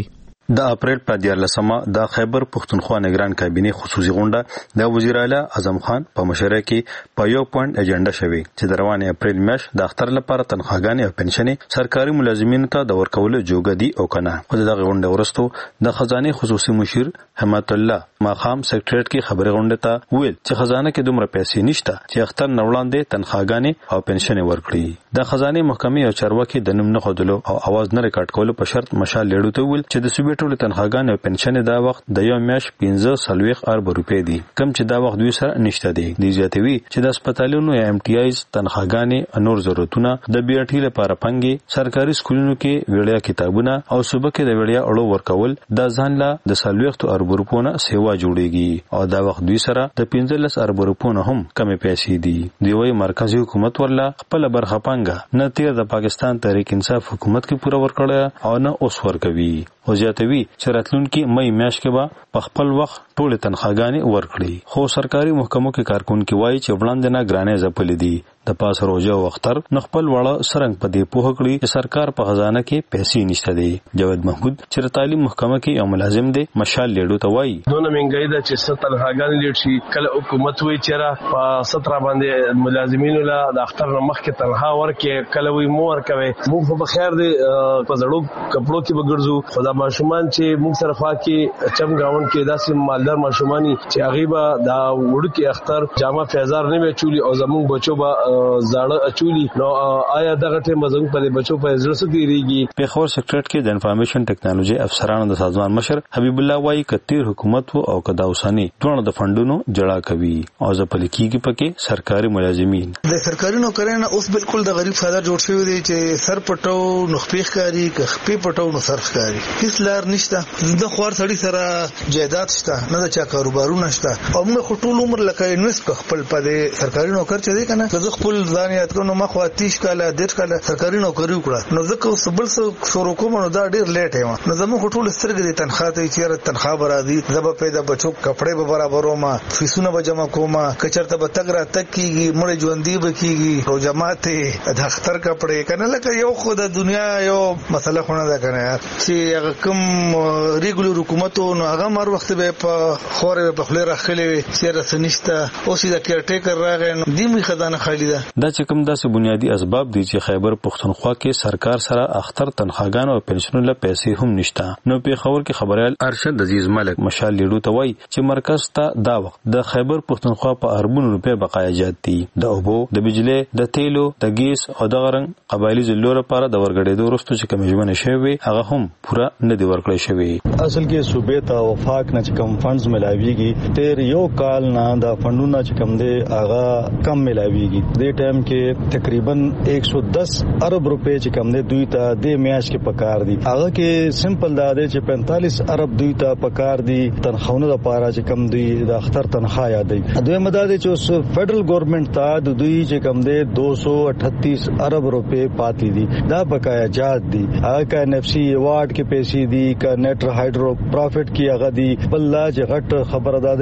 د اپریل په 14مه د خیبر پښتونخوا نگران کابینه خصوصي غونډه د وزیر اعلی اعظم خان په مشرۍ کې په یو پوینټ اجنډا شوی چې د روانه اپریل میاشت د اختر لپاره تنخواګانې او پنشنې سرکاري ملازمینو ته د ورکولو جوګه دي او کنه. خو دغه غونډه ورستو د خزانه خصوصي مشیر همت الله ماخام سیکریټریټ کې خبري غونډه ته ویل چې خزانه کې دومره پیسې نشته چې اختر نوړاندې تنخواګانې او پنشنې ورکړي. د خزانه محکمې او چارواکي د نوم نه خودلو او आवाज نه ریکارډ کولو په شرط مشال لیډو ته ویل چې د صوبې ټول تنخواګانې او پنشنې دا وخت د یو میاشت 15 ارب روپۍ دي کم چې دا وخت دوی سره نشته دي. د زیاتوي چې د هسپتالونو یا MTIs تنخواګانې نور ضرورتونه د BRT لپاره پنګي سرکاري سکولونو کې ویړیا کتابونه او صوبه کې د ویړیا اړو ورکول د ځان لا د 40 ارب روپونه سیوا جوړيږي او دا وخت دوی سره د 15 ارب روپونه هم کم پیسې دي. دی وی مرکزی حکومت ورلا خپل برخه پنګه نه تیر د پاکستان تحریک انصاف حکومت کې پوره ورکړه او نه اوس ورکوي. او زیاتوي چې راتلونکي مې میاشت کې به په خپل وخت ټول تنخواګانې ورکړي. خو سرکاري محکمو کې کارکونکو وایي چې وړاندې نه ګرانې زپلې دي د پاس روزه او اختر نخپل وړه سرنګ په دې پوه کړی چې سرکار په خزانه کې پیسې نشته دي. جاوید محمود چې تعلیم محکمه کې یو ملازم دی مشال لیډو ته وایي دونه منګای ده چې ستل هاګان لیډ شي کله حکومت وی چیرې په 17 باندې ملازمینو لا د اختر مخکې تنخوا ورکې کله وی مو ورکوي. موږ په خیر دی په زړو کپړو کې بګرځو خدا ماشومان چې موږ سره خوا کې چم گاون کې داسې مالدار ماشومانی چې هغه به دا وړو کې اختر جامه فیزار نه وچولي او زموږ بچو به زاړه اچولي. نو آیا دغه ټیم زموږ په بچو په زړه سګيريږي. په خبر سیکریټریټ کې د انفارمیشن ټیکنالوژي افسرانو د سازمان مشر حبیب الله وایي کتیر حکومت او کدا اوساني ټول د فندونو جړه کوي او ځپل کیږي پکې سرکاري ملازمین. د سرکاري نوکرانو اوس بالکل د غریب ساده جوړ شوی دی چې سر پټو نو خپې ښکاری کخپې پټو نو سر ښکاری هیڅ لار نشته. د خوار سړی سره جیدات شته نه د چا کاروبارونه شته او موږ ټول عمر لکه انویسټ خپل په سرکاري نوکر چې دی کنه زه خپل ځان یاد کوم ما خو 30 کاله 10 کاله سرکاري نوکری وکړه نو ځکه اوس بل څه شروع کوم نو دا ډیر لیټ یم. نو زموږ ټول سترګې د تنخواه ته چیرې تنخواه برادي زب پیدا بچو کپڑے به برابرو ما فیسونه به جمع کوم کچرته به تګرا تک کیږي مړ ژوندۍ به کیږي او جماعت د اختر کپڑے کنه لکه یو خو د دنیا یو مسله خونه ده کنه چې هغه کوم ریګولر حکومت نو هغه مر وخت به په خورې په خله راخلي چیرې سنشته او سیده کېر ټیکر راغی دی می خزانه خالی ده. دا چې کوم داسې بنیادی اسباب دي چې خیبر پښتونخوا کې سرکار سره اختر تنخواګانو او پنشنونو له پیسې هم نشته. نو په خبر کې خبريال ارشد عزیز ملک مشال لیډو ته وایي چې مرکز ته دا وخت د خیبر پښتونخوا په اربونو روپے بقایجات دي د اوبو د بجلی د تیلو د ګیس او د غرنګ قبایلی ضلع لپاره د ورګړېدو وروسته چې کمیژمنه شوی هغه هم پوره نه دی ورکړی شوی. اصل کې صوبې ته وفاق نه چې کم فندز ملاويږي تیر یو کال نه د فندونو چې کم دی هغه کم ملاويږي. د ټایم کې تقریبا 110 ارب روپے چې کم دی دوی ته د میاش کې پکار دي هغه کې سمپل دا دی چې 45 ارب دوی ته پکار دي تنخواونه لپاره چې کم دی د اختر تنخواه یادې دوی مدد چې فدرل ګورنمنت ته د دوی چې کم دی 238 ارب روپے پاتې دي دا بقایا جات دي هغه کا NFC ایوارډ کې پیسې دي کا نیټ هایډرو پروفټ کې هغه دي بل لا چې غټ خبره ده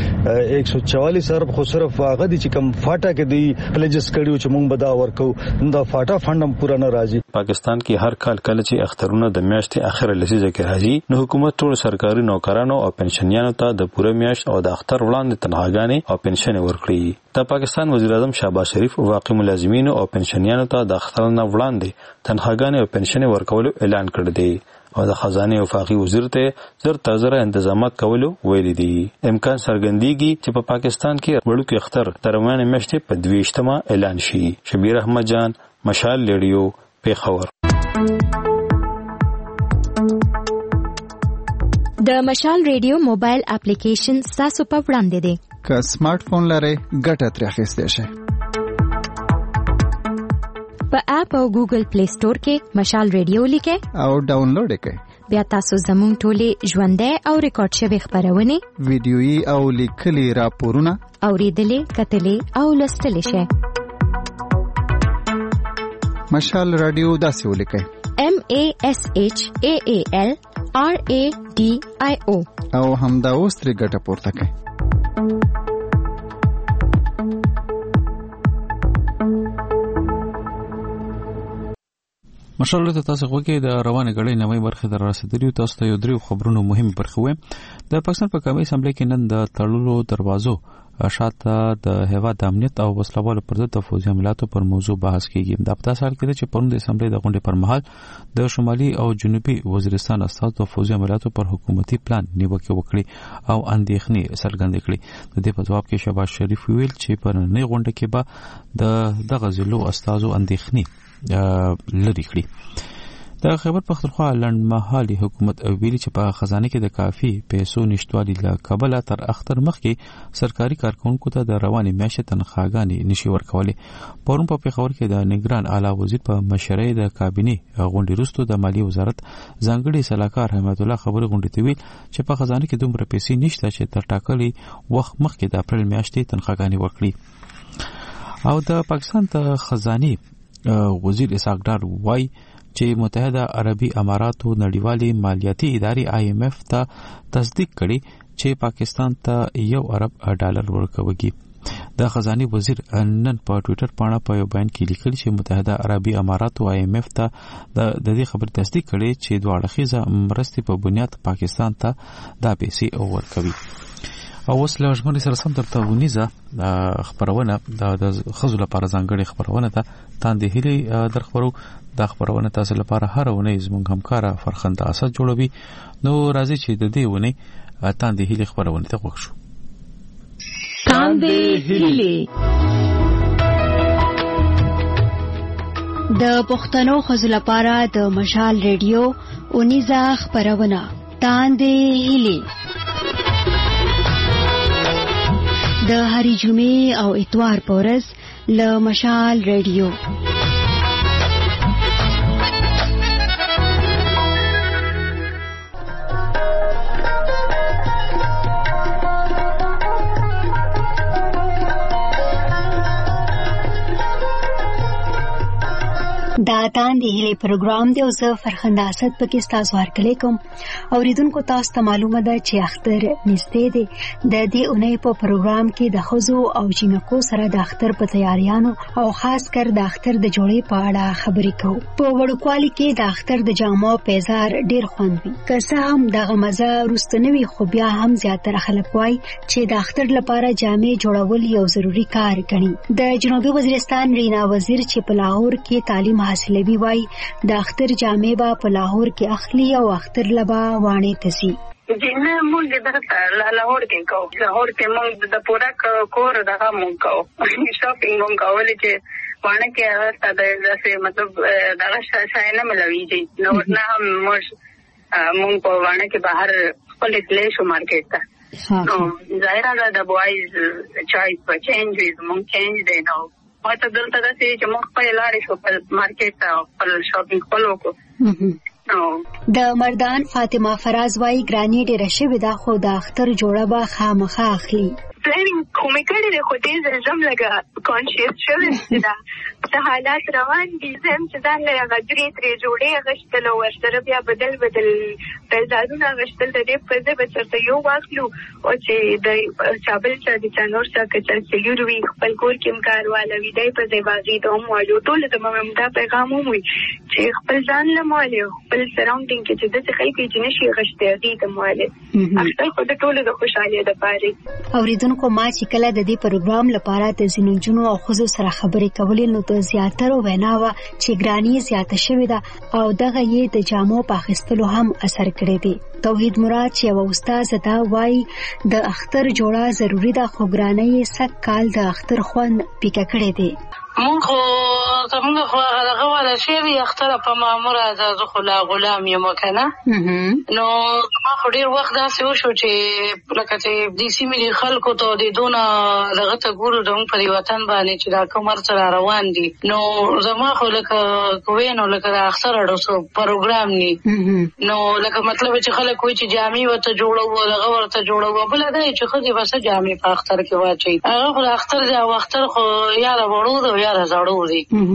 چې 144 ارب خو صرف هغه دي چې کم فاټا کې دی پلیجس کړیو چې مونږ بدا ورکو دا فاټا فندم پورا نه راځي. پاکستان کې هر کال کله چې اخترونه د میاشتې اخر لسیزه کې راځي نو حکومت ټول سرکاري نوکرانو او پنشنیانو ته د پوره میاشت او د اختر وړاندې تنخواګانې او پنشن ورکړي. د پاکستان وزیر اعظم شهباز شریف واقعي ملازمینو او پنشنیانو ته د اختر نه وړاندې تنخواګانې او پنشن ورکولو اعلان کړی دی او د خزانه وفاقي وزیر ته زر تازه انتظامات کولو ویل دي. امکان څرګندېږي چې په پاکستان کې وړوکی اختر تر روانه میاشتې په 22مه اعلان شي. شبیر احمد جان مشال لیډیو پیښور. د مشال ریډیو موبایل اپلیکیشن تاسو په وړاندې دی. که سمارټ فون لرئ ګټه ترې اخیستی شئ. په اپ او ګوګل پلی سٹور کې مشال ریډیو لیکئ او ډاونلوډ کړئ. بیا تاسو زموږ ټولې ژوندۍ او ریکارډ شوی خبرونه ویډیويي او لیکلي راپورونه اوریدلې کتلې او لوستلې شئ. مشال رادیو داسې ولیکئ MASHAAL RADIO او همدا اوس ترې ګټه پورته کړئ. مشال ته تاسو غوږی د روانه غړې نوې برخه در رسیدلی تاسو ته یو درې خبرونه مهم برخه و د پاکستان په قومي اسمبلی کې نن د تړلو دروازو شاته د هیواد د امنیت او وسلوالو پر ضد د فوزي عملیاتو پر موضوع بحث کیږي. د پتا سال کې چې پرون د اسمبلی د غونډې پر مهال د شمالي او جنوبي وزیرستان استاد د فوزي عملیاتو پر حکومتي پلان نیوکه وکړي او اندېښنې څرګندې کړې. د دې په جواب کې شهباز شریف ویل چې په نړۍ غونډه کې به د غزلو استادو اندېښنې لري کړي. د خیبر پختونخوا لنډمهالي حکومت ویلي چې په خزانه کې د کافي پیسو نشټوالي له کبله تر اختر مخکې سرکاري کارکونکو ته د رواني میاشتې تنخواګانې نشي ورکولې. پرون په پیښور کې د نگران اعلی وزیر په مشرۍ د کابینې غونډې وروسته د مالیې وزارت ځانګړي سلاکار حمید الله خبري غونډې ته ویل چې په خزانه کې دومره پیسې نشته چې تر ټاکلي وخت مخکې د اپریل میاشتې تنخواګانې ورکړي. او د پاکستان د خزاني وزیر اسحاق ډار وای چې متحده عربي اماراتو نړیوالي مالیاتي ادارې IMF ته تصدیق کړي چې پاکستان ته $1 ارب ورکوي. د خزاني وزیر نن په ټوئیټر باندې په یو بیان کې لیکلي چې متحده عربي اماراتو IMF ته د دې خبر تصدیق کړي چې دوه اړخیزه مرستې په بنیاد پاکستان ته دا پیسې ورکوي. او اوس له ژمنې سره سم درته ونیزه خبرونه د خزو لپاره ځانګړې خبرونه ده تاندې هلي در خبرو دا خبرونه تاسو لپاره هر ونه زموږ همکارا فرخنده اسد جوړوي. نو راځي چې د دې ونه تاندې هلي خبرونه ته وښو. تاندې هلي د پښتنو خزو لپاره د مشال ریډیو اونیزه خبرونه تاندې هلي د هری جمعې او اتوار پورز له مشال ریډیو. دا تاندې هلي پروګرام دی او زه فرخنده اسد پکې تاسو هرکلی کوم. اوریدونکو تاسو ته معلومه ده چې اختر نږدې دی. د دې اونۍ په پروګرام کې د ښځو او جینکو سره د اختر په تیاریانو او خاص کر د اختر د جوړې په اړه خبرې کوو. په وړوکوالي کې د اختر د جامو پیزار ډیر خوند وي. که څه هم دغه مزه وروسته نه وي خو بیا هم زیاتره خلک وایي چې د اختر لپاره جامې جوړول یو ضروري کار ګڼي. د جنوبي وزیرستان رینا وزیر چې په لاهور کې تعلیم حاصلوي وای د اختر جامې با په لاهور کې اخلي او اختر لبا وانه تسي. جنه موږ د لاهور کې کوو. لاهور کې موږ د پورا کور دغه موږ کوو. شاپینګ موږ کولې چې وانه کې هغه د مطلب دغه شای نه ملويږي. نو نه موږ په وانه کې بهر خپل تلې شو مارکیټ ته. نو ظاهره د بوایز چوایس په چینج ویز موږ چینج دی نو ما ته دلته دا چې موږ په لارې شو په مارکیټ ته خپل شاپینګ خپل وکړو. د مردان فاطمه فراز وايي ګرانی ډیره شوې ده خو د اختر جوړه به خامخا اخلي. پلانینګ کومې کړې ده خو دې زم لګه کانشیس شوې ده د حالات روان دي. زم چې ځان له غدرې ترې جوړې غشتل او ورسره بیا بدل پیزارونه غشتل د دې په ځای به چرته یو واخلو او چې د چابل چې د چانور څخه چې یوروي خپل کور کې کارواله وي دی په ځای باغی ته هم وایو ټول ته مې دا پیغام هم وي چې خپل ځان له مالي خپل سراوندینګ کې چې د خلکو چې نشي غشته دي د مالي اصل خو د ټول د خوشحالي د پاره. اوریدونکو ما چې کله د دې پروګرام لپاره د زینونجونو او خزو سره خبرې کولې نو د زیاتره ویناوه چې ګرانی زیاته شوې ده او دغه یې د جامو په اخیستلو هم اثر کړی دی. توحید مراد چې یو استاد دا وایي د اختر جوړه ضروری ده خو ګرانی یې سک کال د اختر خوند پیکه کړی دی. مونږ خو هغه ولا شی وی اختر په مامور از خو لا غلام یم کنه. نو ما خو ډیر وخت داسې وشو چې لکه چې د سیمې خلکو ته د دونه دغه ته ګورو د په وطن باندې چې دا کومر سره روان دي. نو زما خو لکه کوینو لکه د اختر اړو پروګرام ني نو لکه مطلب چې خلک وایي چې جامې وته جوړو دغه ورته جوړو بل دا چې خو دې بس جامې په اختر کې واچي. هغه خو اختر دا اختر خو یاره وړو یا زړو دي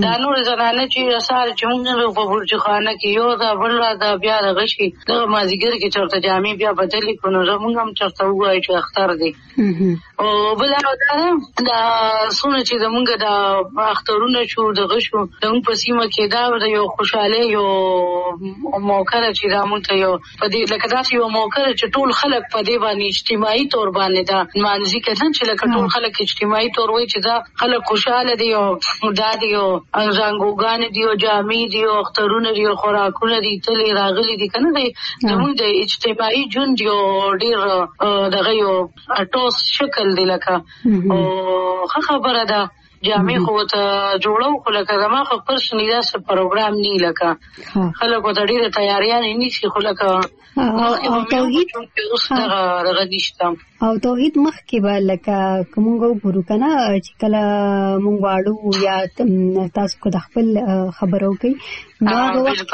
دا نور زنانه چې اثر چې موږ په برج خانه کې یو دا بل دا بیا د غشي د مازیګر کې چرته جامې بیا بدلې کونو زموږ هم چرته وایي چې اختر دی او بل دا سونه چې زموږ د اخترونه شو د غشو زموږ په سیمه کې دا د یو خوشاله یو موقع چې دا مونږ ته یو په دې لکه دا یو موقع چې ټول خلک په دې باندې اجتماعي تور باندې دا مانځي کله چې لکه ټول خلک اجتماعي تور وایي چې دا خلک خوشاله دي او دا دی او انځانګوګان دي او جامې دي او اخترونه دي او خوراکونه دي تلې راغلي دي کنه دی زموږ د اجتماعي ژوند یو ډیر دغه یو اټوس شکل دی لکه او خبره ده جامې خو ته جوړو خو لکه زما خو پرسنی دا څه پروګرام نه لکه خلکو ته ډیره تیاریان نه شي خو لکه او توحید دغه نشته او توحید مخکې به لکه کومو ګورو کنه چې کله مونږ واړو یا تاسو کو د خپل خبرو کوي نو هغه وخت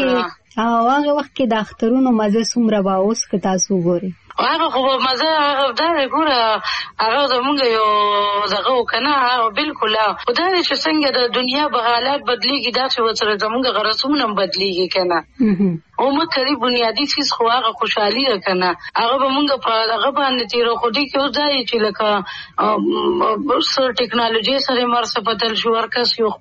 کې د اخترونو مزه څومره به اوس که تاسو ګورئ هغه خو مزه هغه دا ګوره هغه زمونږ یو دغه کنه بالکل خدا دې چې څنګه د دنیا په حالات بدلیږي دا چې وسره زمونږ غرسونه بدلیږي کنه او مکرې بنیادی چیز خو هغه خوشحالي ده کنه هغه به مونږ په هغه باندې تیرو خو دې کې ځای چې لکه سر ټیکنالوژي سره مرسته بدل شو ورکس یو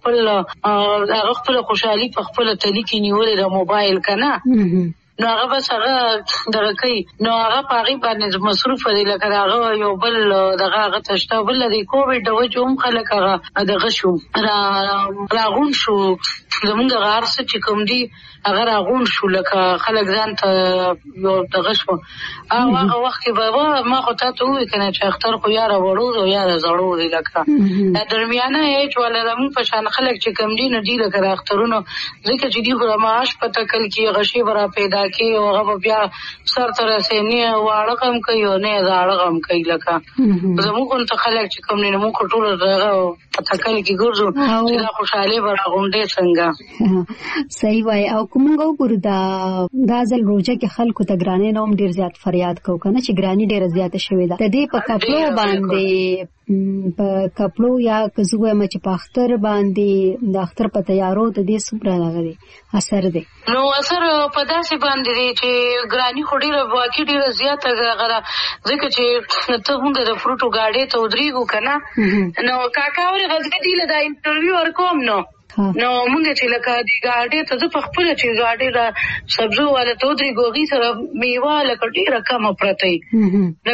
خپل خوشحالي په خپل تلی کې نیولې د موبایل کنه نو هغه بس هغه دغه کوي نو هغه پاغي باندې مصروف دي لکه هغه یو بل دغه هغه تشته بل د کووډ د وجوم خلک هغه دغه شو راغون شو زمونږ غارس چې کوم دي هغه راغون شو لکه خلک ځان ته یو دغه شو هغه وخت کې بابا ما خو ته وې کنه چې اختر خو یاره وړو او یاره زړو دي لکه درمیانه هیڅ ولا زمون په شان خلک چې کوم دي نه دي لکه اخترونو ځکه چې دی خو معاش په تکل کې غشي برا پیدا کې او هغه بیا سر تر سینې واړه کم کوي او نه زاړه کم کوي لکه زموږ ته خلک چې کوم نه موږ ټول دغه په تکل کې ګرځو چې دا خوشاله به غونډې څنګه صحیح وای او کومه ګورو دا ځل روزه کې خلکو ته ګرانې نوم ډیر زیات فریاد کو کنه چې ګرانی ډیره زیاته شوې ده د دې په کپلو باندې په کپلو یا کزوه مچ په اختر باندې د اختر په تیارو د دې سپره راغلي اثر دی نو اثر په داسې باندې دی چې ګرانی خو ډیره واقعي ډیره زیاته غره ځکه چې ته هم د فروټو گاډي ته ودرېګو کنه نو کاکا ورې غزه دی له دا انټرویو ورکوم نو مونږ چې لکه د گاډي ته په خپل چې گاډي را سبزو والا ته ودرېګو غي سره میوه لکه ډیره کم پرته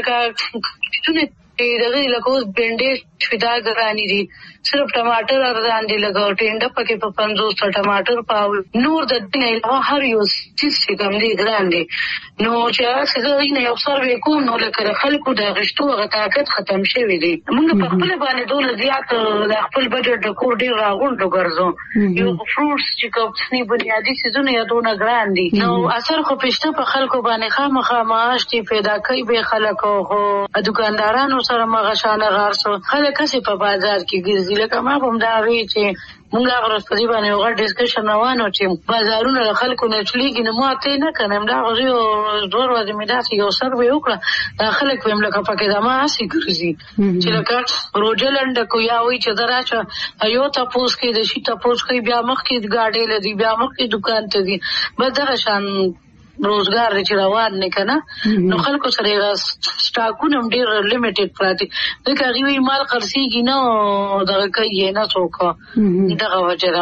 لکه دغه لکه اوس بنډې شودا ګرانی دي صرف ټماټر ارزان دي لکه ټینډه پکې په 50 ټماټر پاو نور د دې نه هر یو چیز چې کوم دي ګران دي نو چې څنګه نه یو سر وکوم نو لکه خلکو د غشتو غ طاقت ختم شوی دي موږ په خپل باندې ډول زیات د خپل بجټ د کور ډیر راغونډو ګرځو یو فروټس چې کومې بنیادی سيزونه یادونه ګران دي نو اثر خو پښته په خلکو باندې خامخا معاش دي پیدا کوي به خلکو خو دکاندارانو سره مغشانه غارسو خلک چې په بازار کې ګرځي لکه ما هم دا وی چې مونږ هغه ورځ باندې یو غټ ډیسکشن روانو چې بازارونه خلکو نه چلیږي نو ماته نه کنم دا غوږی ډور ورځې مې داسې یو سر وی وکړه دا خلک ویم لکه پکې دا ما اسی ګرځي چې لکه روجلند کو یا وی چې دراچه یو تاسو کې د شي تاسو کې بیا مخ کې گاډي لدی بیا مخ کې دکان ته دي بس دا شان روزګار چې روان نه کنه نو خلکو سره سټاکونه ډیر لیمیټډ پراته دا کوي مال خرڅيږي نو دا کوي نه څوک دا وجره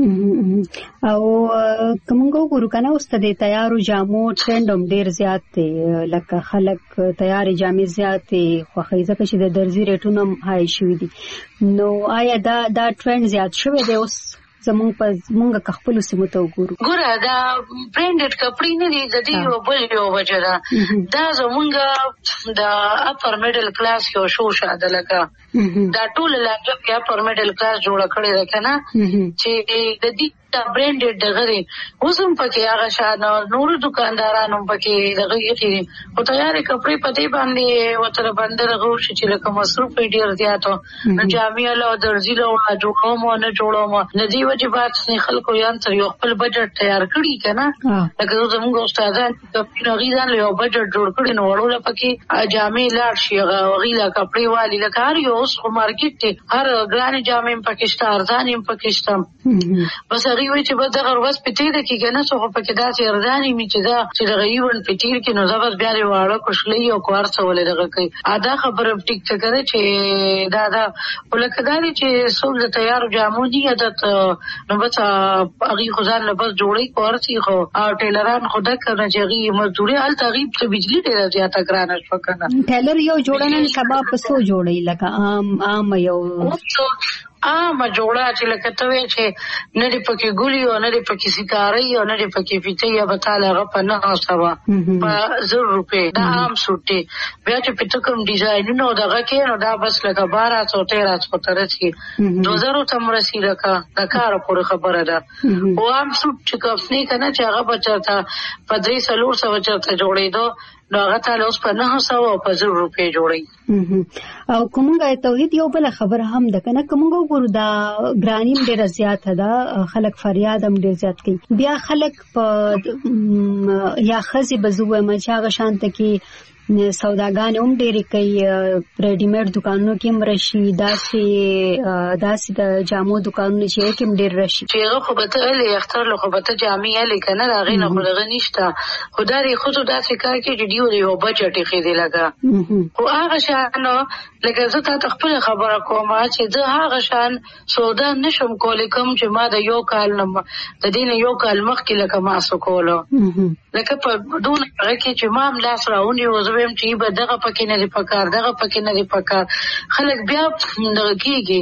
او کومګو ګورو کنه اوس ته د تیارو جامو ټرند هم ډیر زیات دی لکه خلک تیارې جامې زیات خو خیزه چې د درزي ریټونه هم هاي شوې دي نو آیا دا ټرند زیات شوی دی اوس زمونږ خپل سیمه ته وګورو ګوره دا برانډډ کپړې نه دي د دې یو بل یو وجه ده دا زمونږ د اپر میډل کلاس یو شو شاده لکه دا ټول لاجب یا اپر میډل کلاس جوړ کړی ده کنه چې د دې دا برانډډ دغه دی اوسم پکې هغه شان نور دکاندارانو پکې دغه یې او تیارې کپڑے پدې باندې وتر باندې غوښ چې لکه مصروف ډیر زیاتو جامع له درځي له جوړوم نه جوړوم نه دی وجبات نه خلکو یان تر یو خپل بجټ تیار کړی کنه لکه زموږ استادان د غیدان له بجټ جوړ کړی نو وړول پکې جامع لاړ شي غیلا کپڑے والی لکه هر یو اوس مارکیټ ته هر ګران جامع پاکستان ارزان پاکستان بس هغه وی چې به دغه ورځ پټې ده کې کنه څو پکې داسې ارزاني می چې دا چې دغه ایون پټیر کې نو زبر بیا واړه کوشلې او کوارڅ ولې دغه کوي ادا خبره ټیک څه کوي چې دا ولکداري چې څول تیار جامو دي عادت نو بس هغه خدای له بس جوړي کوارڅي خو ټیلران خدا کنه چې هغه مزدوري ال تغیب ته بجلی ډیره زیاته ګرانه شو کنه ټیلر یو جوړنن سبا په سو جوړي لکه عام یو جوړه چې لکه ته وې چې نه دی پکې ګولي او نه دی پکې سکاري او نه دی پکې پیټي یا بتاله غپ نه اوسوا په 100 روپے دا عام سوټي بیا چې پټ کوم ډیزاین نو دغه کې نو دا بس لکه 1213 ترڅي 2000 تم رسي لکه د کار پور خبره ده او عام سوټ چې کفنی کنه چې هغه بچا په 300 چرته جوړېدو نو هغه ته اوس په 900 او په 100 روپے جوړي او کومه توحید یو بل خبره هم ده کنه کومه ګور دا ګرانیم ډیر زیات ده خلک فریاد هم ډیر زیات کوي بیا خلک په یا خزي بزوه مچا غشانت کې سوداګان هم ډېری کوي ریډیمیډ دکانونو کې مرشي داسې د جامو دکانونو چې کې ډېر راشي چې هغه خو به ته له اختر له خو به ته جامې له کنه راغې نه خلغه نشته خدای خو داسې کار کې چې دیو یو بجټ یې خېدې لگا خو هغه شان لکه زه ته خپل خبره کوم چې زه هغه شان سودا نشم کولای کوم چې ما د یو کال نه د دین یو کال مخکې لکه ما سو کولو لکه په دون هغه کې چې ما ملاس راونی وزویم چې به دغه پکې نه دی پکار دغه پکې نه دی پکار خلک بیا دغه کېږي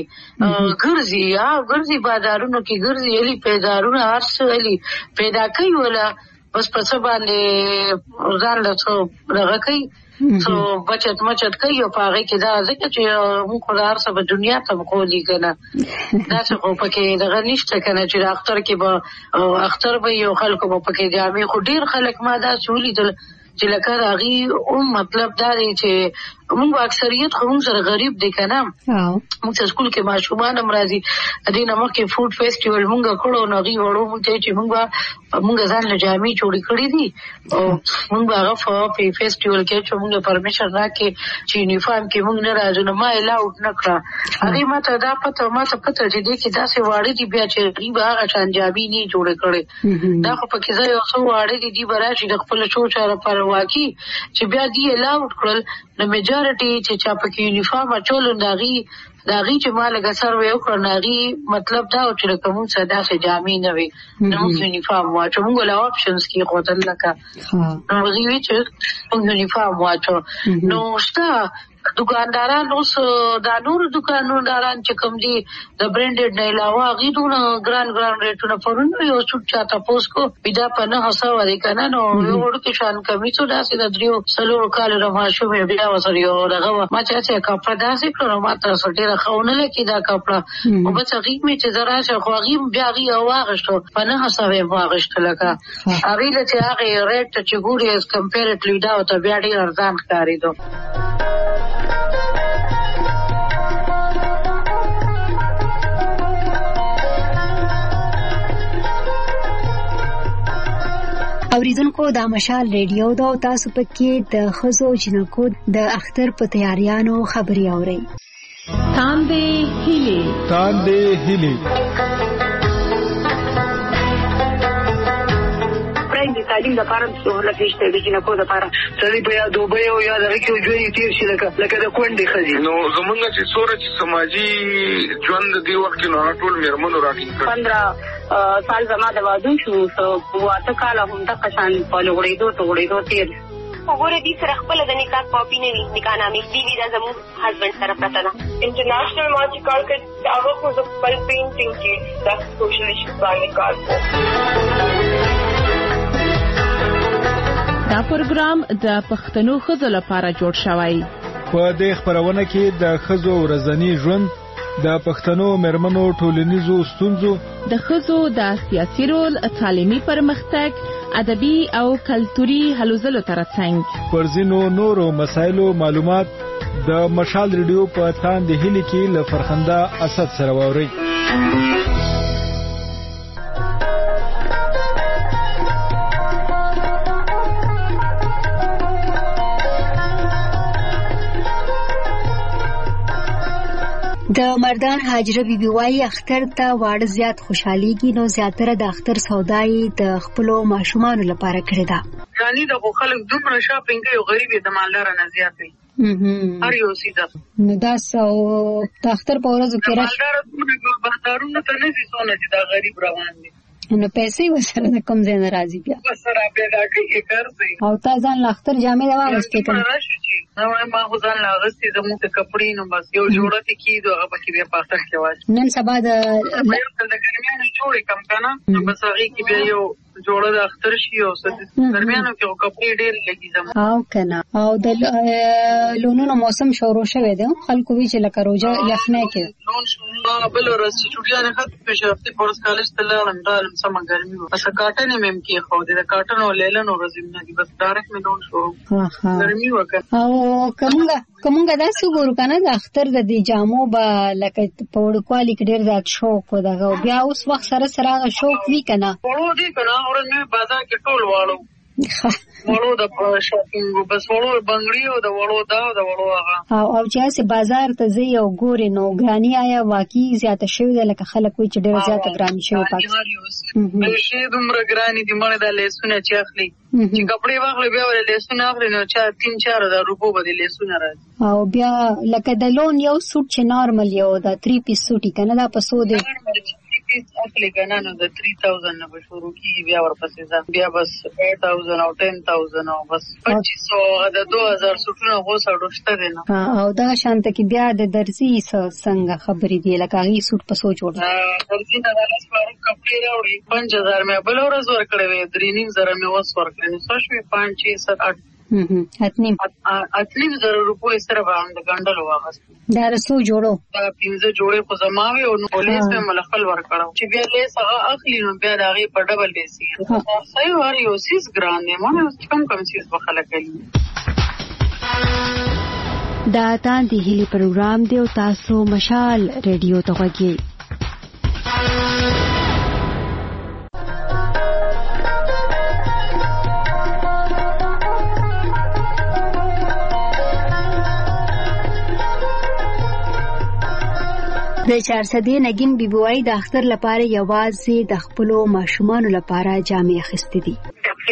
ګرځي بازارونو کې ګرځي الی پیدارونه هر څه الی پیدا کوي ولا بس په څه باندې ځان له څو دغه کوي سو بچت کوي او پاره کې دا ځکه چې موږ خدای سره په دنیا ته مخولي کنه دا څه خو پکې دغه نشته کنه چې اختر کې به اختر به یو خلکو په پکې جامې خو ډیر خلک ما دا سولې چې لکه راغي او مطلب دا دی چې موږ اکثریت خو موږ سره غریب دي کنه موږ سکول کې ماشومان هم راځي ادینه مکه فود فیسټیوال موږ کړو نو غي وړو موږ چې موږ ځان له جامې جوړې کړې دي او موږ هغه په فیسټیوال کې چې موږ پرمیشن راکې چې یونیفارم کې موږ نه راځو نو ما الاوډ نه کړه هغه ماته دا پته چې دې کې داسې واړې دي بیا چې غریب هغه شان جامې نه جوړې کړې دا خو پکې ځای اوسو واړې دي براشي د خپل شو چاره پرواکي چې بیا دې الاوډ کړل نو میجارټي چې چا پکې یونیفارم اچول داغي چې مالګه سر ویو کړناغي مطلب دا چې کوم څه داسې جامې نه وي نو یونیفارم واچو موږ له آپشنز کې خدای لکه نو وی چې موږ یونیفارم واچو نو شته دکانداران اوس دا نور دکانداران چې کوم دي د برانډډ نه علاوه غیدونه ګران ریټونه پرونه یو څوک چاته پوس کو پیدا پنه هڅه وری کنه نو یو ورته شان کمی څو داسې د دریو سلو کال رما شو بیا وسره یو دغه ما چې کپڑا داسې کړو ما تر سټی راخونه لکه دا کپڑا او بس غیږ می چې زرا شه خو غیږ بیا غي واغشتو پنه هڅه وې واغشت لکه هغه له چې هغه ریټ چې ګوري اس کمپیریټلی دا او ته بیا ډیر ارزان ښکاریدو اوریدونکو دا مشال ریډیو دا تاسو پکې د خزو جنکو د اختر په تیاریانو خبري اورئ تاندې هلي تعلیم د پاره سهولت نشته د جنکو د پاره سړي په یا دوبه او یا د ریکو ژوند تیر شي لکه د کونډې خزي نو زمونږ چې سورج سماجی ژوند دی وخت نو ټول میرمنو راټینګ کړ 15 سال زما د وادو شو واته کال هم د قشان په لوړېدو تیر وګوره دې سره خپل د نکاح کاپی نه وي نکاح نامې دی دا زموږ هسبند سره پته ده انټرنیشنل مارچ کار کې هغه خو د خپل پینټینګ کې د سوشل ایشوز باندې کار کوي دا پروګرام د پښتنو ښځو لپاره جوړ شوی په دې خبرونه کې د ښځو ورځنی ژوند د پښتنو مرمنو ټولنیزو ستونزو، د ښځو د سیاسي رول، تعلیمي پرمختګ، ادبي او کلتوري هلو ځلو ترڅنګ پر ځینو نورو مسایلو معلومات د مشال ریډیو په تاندې هلي کې له فرخنده اسد سره واوري. د مردان حاجره بیبي وايي اختر ته واړه زیات خوشحاليږي، نو زیاتره د اختر سودای د خپلو ماشومانو لپاره کړی دا. یعنی د خلک دومره شاپینګ کوي، غریب د مالدار نه زیات وي. هر یو سیده نو دا سو د اختر په ورځو کې راځي مالدار بازارونو ته نه دي څونه چې دا غریب روان دي، نو پیسې وسره د کم ځای نه راځي بیا وسره پیدا کوي کارځي. او تا ځان اختر جامې دا واغستې کړه؟ نو ما خو ځان لاغستې زموږ د کپړې نو بس یو جوړه تکي دوه پکې بیا پاتره کې واچ. نن سبا د ګرمیانو جوړې کم کنه، نو بس هغه کې بیا یو جوړه د اختر شي او ګرمیانو کې کپړې ډېر لګي زموږ. او کنه او د لونونو موسم شروع شوه دی، خلکو وی چې لکه روزه یخنه کې لون شو بل ورځ چې چټیانه ختم شي هفته پورس کالج ته لاړم ډالم سم ګرمي و بس کاټن مې کې خو د کاټن او لیلن ورځې نه دي بس ډایرکټ مې لون شو ګرمي وکړه. او کومه دا څه ګورو کنه د اختر د دې جامو به لکه په وړوکوالي کې ډېر زیات شوق و دغه بیا اوس وخت سره شوق وی کنه وړو دي کنه ورته مې بازار کې ټول واړو وړو د شاپینګ بس وړو بنگړي او د وړو دا د وړو هغه او چې بازار ته زی او ګوري نو ګرانی آیا واقعي زیاته شوی ده لکه خلک وی چې ډېر زیاته ګرانی شوی پات به شی دومره ګرانی دي مړه د لیسونه چې اخلي چې کپڑے واخلي بیا ول لیسونه اخلي نو 3-4 روپو باندې لیسونه راځي. او بیا لکه د لون یو سوټ چې نارمل یو د 3 پیس سوټي کنه دا په سو دی اخلي کنه نو د 3000 نه به شروع کی بیا ورپسې ځه بیا بس 8000 او 10000 او بس 2500 د 2000 سوټونه غو سړوشته دي نو. او دا شانت کې بیا د درزي څنګه خبرې دی لکه هغه سوټ په سو جوړ درزي نه لاس پر کپڑے راوړي 5000 مې بل ورځ ورکړې وې 3000 مې وس ورکړې نو څه شوې 5 6 7 8 اتنیم زره روپو سره باندې ګندل واغست دا رسو جوړو دا 15 جوړې خو زماوي او پولیس په ملخل ورکړو چې بیا لیس هغه اخلي نو بیا دغه په ډبل لیسي صحیح واری او سیس ګران نه مونږ کم سیس بخله کوي. دا تاندې هلي پروګرام دی او تاسو مشال ریډیو ته غوږی. د 400 نګین بیبوای د اختر لپاره یوازې د خپلو ماشومانو لپاره جامې اخیستې دي.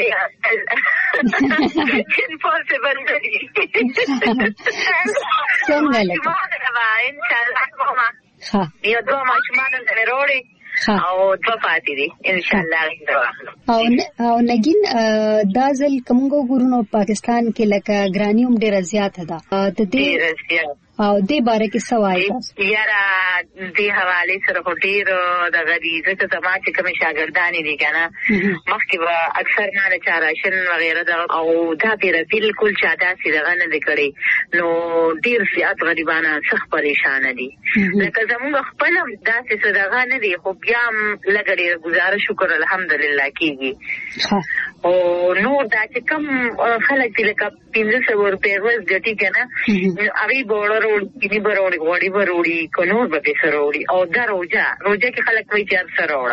څنګه لګا ان شاء الله ها یو دوه ماشومان وروړي او دوه پاتې دي ان شاء الله. او نګین دا ځل کومو ګورونو پاکستان کې لکه ګرانیوم ډیر زیات ده د دې او دې باره کې سوال تاسو یاره دې حواله سره ډیر د غریزه ته سما چې کوم شاګردان دي کنه مخکې به اکثر نه چاراشن وغیرہ دا او دا ډیر بالکل چاته سیدغه نه دکړي نو ډیر زیات غریبانه سخت پریشان دي لکه زموږ خپل داسې سیدغه نه دي خو بیا لګړي گزارش شکر الحمدلله کیږي. او نو دا چې کوم خلک دي لکه 1500 روپے ورځ ګټي کنه هغه بوړر کینی بروړي غوړي بروړي کونور به سروړي او دا روزه کې خلک وایي چې سروړه.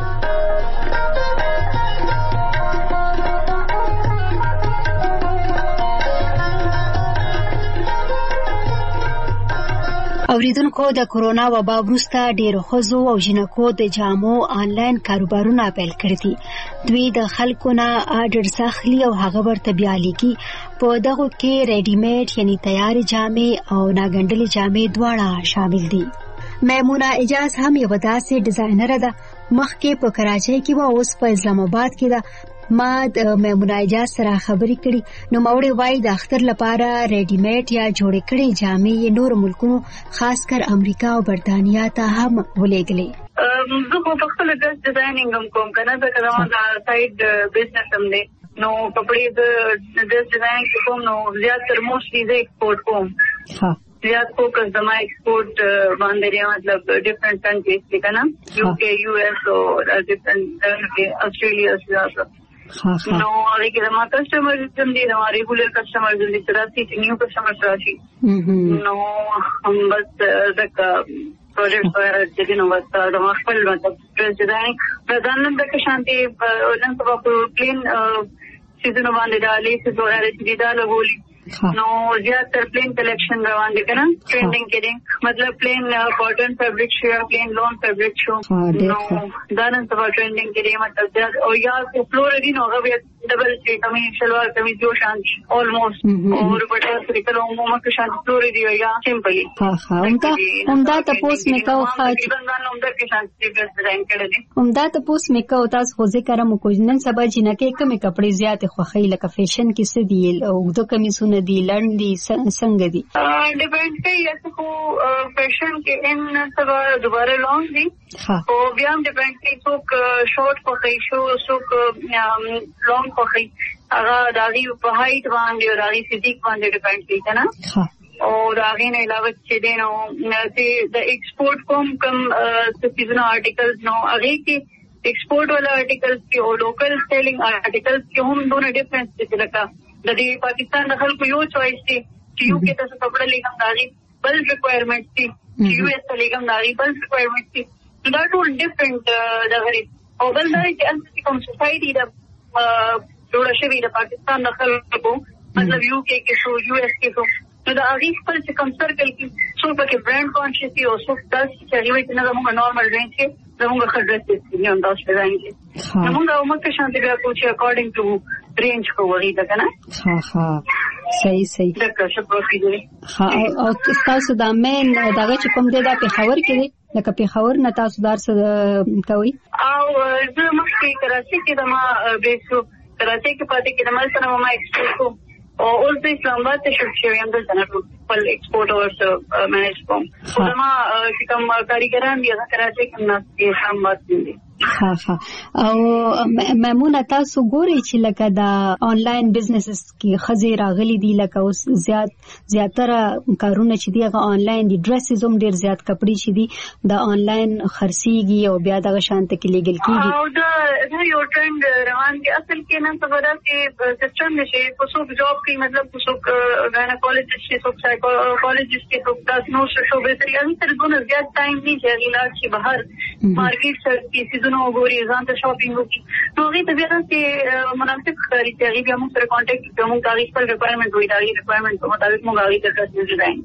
اوریدونکو د کورونا وبا وروسته ډېر ښځو او جنکو د جامو آنلاین کاروبارونه پیل کړي دي. دوی د خلکو نه آرډر ساخلي او هغه ورته بیا لیکي. په دغه کې ریډي میډ یعنی تیار جامې او ناګنډلې جامې دواړه شامل دي. میمونه اجاز هم یو داسې ډیزاینر ده. مخکې په کراچۍ کې و اوس په اسلام آباد کې ده. ما د میمونه اجاز سره خبرې کړې نو موړې وای د اختر لپاره ریډي میډ یا جوړې کړې جامې نور ملکونو خاص کر امریکا او برتانیا ته هم ولېږلې. زه په خپل د ډیزاینینګ کوم کنه ځکه دا ما سایډ بزنس هم دی نو کپڑے د ډیزاین کوم نو زیات تر موسټلی د ایکسپورټ کوم. زیات فوکس د ما ایکسپورټ باندې دی مطلب ډیفرنٹ کنټریز کې کنه یو کے یو ایس او ډیفرنٹ آسټریلیا زیات نو هغه کې د ما کسٹمر هم دي نو ریګولر کسٹمر دي چې راځي نیو کسٹمر راشي نو هم بس دک پروجیکټ چې نو واسطه د خپل مطلب پرځان د شانتي نن سبا په پلین سیزن باندې دالې چې زوړه چې دا لګولي نو زیات تر پلین کلیکشن روان دي کنه ټرینډینګ کې مطلب پلین کاټن فیبرک شو پلین لون فیبرک شو نو دا نن سبا ټرینډینګ کې مطلب زیات او یا فلور دي نو هغه ډبل سي کمی شلوار کمی جو شان almost اور بټا سریکل عموما کې شان فلور دي یا سمپلی همدا تاسو مې کو خاص همدا کې شان سټیپس ډیزاین کړل دي همدا تاسو مې کو تاسو خو ذکر مو کو نن سبا جنکه کمی کپڑے زیات خوخی لکه فیشن کې څه دی او د کمیسونه دي لړندې څنګه دي ډیپند کوي چې خو فیشن کې ان سبا دوباره لانګ دي او بیا هم ډیپند کوي څوک شورت خوښي څوک لانګ خوښي هغه داغي په هایټ باندې او داغي فزیک باندې ډیپند کوي کنه او داغي نه علاوه چې دینو د ایکسپورټ کم سیزن آرټیکلز نو هغه کې ایکسپورټ والا آرټیکلز کې او لوکل سیلینګ آرټیکلز کې هم دوه ډیفرنس دي لکه د دې پاکستان د خلکو یو چويس دي چې یو کې تاسو کپڑا لګم داغي بل ریکوایرمنټ دي چې یو اس لګم داغي بل ریکوایرمنټ دي دا ټول ډیفرنٹ د غری او بل دا چې ان کوم سوسايټي د جوړ شوی د پاکستان د خلکو مطلب یو کې شو یو اس کې شو نو دا هغه خپل چې کوم سرکل کې څو پکې برانډ کانشس دي او څو تاسو چې هغه وایي نه موږ نارمل رینج کې زموږ خدای دې نه انداز پیژني موږ موږ شانتي بیا کوچ اکارډینګ ټو رینج کوي دا کنه صحیح دا څه پروسیجر او تاسو دا مین دغه چې کوم دی دا په خبر کې لکه په خبر نه تاسو درس کوي او زه مخکې کراچي کې د ما بیسو کراچي کې پاتې کې د مال سره ما ایکسپورټ او اوس د اسلام آباد ته شفت شوی هم دلته نه خپل ایکسپورټ او مینیج کوم خو زما چې کوم کاریګران دي هغه کراچي کې نه دي اسلام آباد دي او مېمونه تاسو ګوري چې لکه دا آنلاین بزنسز کې خزي راغلي دي لکه اوس زیاتره کارونه چې دی هغه آنلاین دي ډریسز هم ډیر زیات کپڑے چې دي د آنلاین خرڅيږي او بیا دغه شانت کې لګل کیږي او دا یو ټرند روان دي اصل کې نن سبا کې سیستم نشي کوڅو جاب کې مطلب کوڅو گاینیکولوژیسټ کې څوک سایکولوژیسټ کې څوک تاسو نو شو به تر یوه تر دونه زیات ټایم نه چې علاج شي بهر مارکیټ کې نو ګوري ځان ته شاپینګ وکړي نو هغه ته بیا چې مناسب خرید چې هغه بیا موږ سره کانټیکټ کوو موږ هغه خپل ریکوایرمنټ وایي دا ریکوایرمنټ په مطابق موږ هغه ته ډریس ډیزاین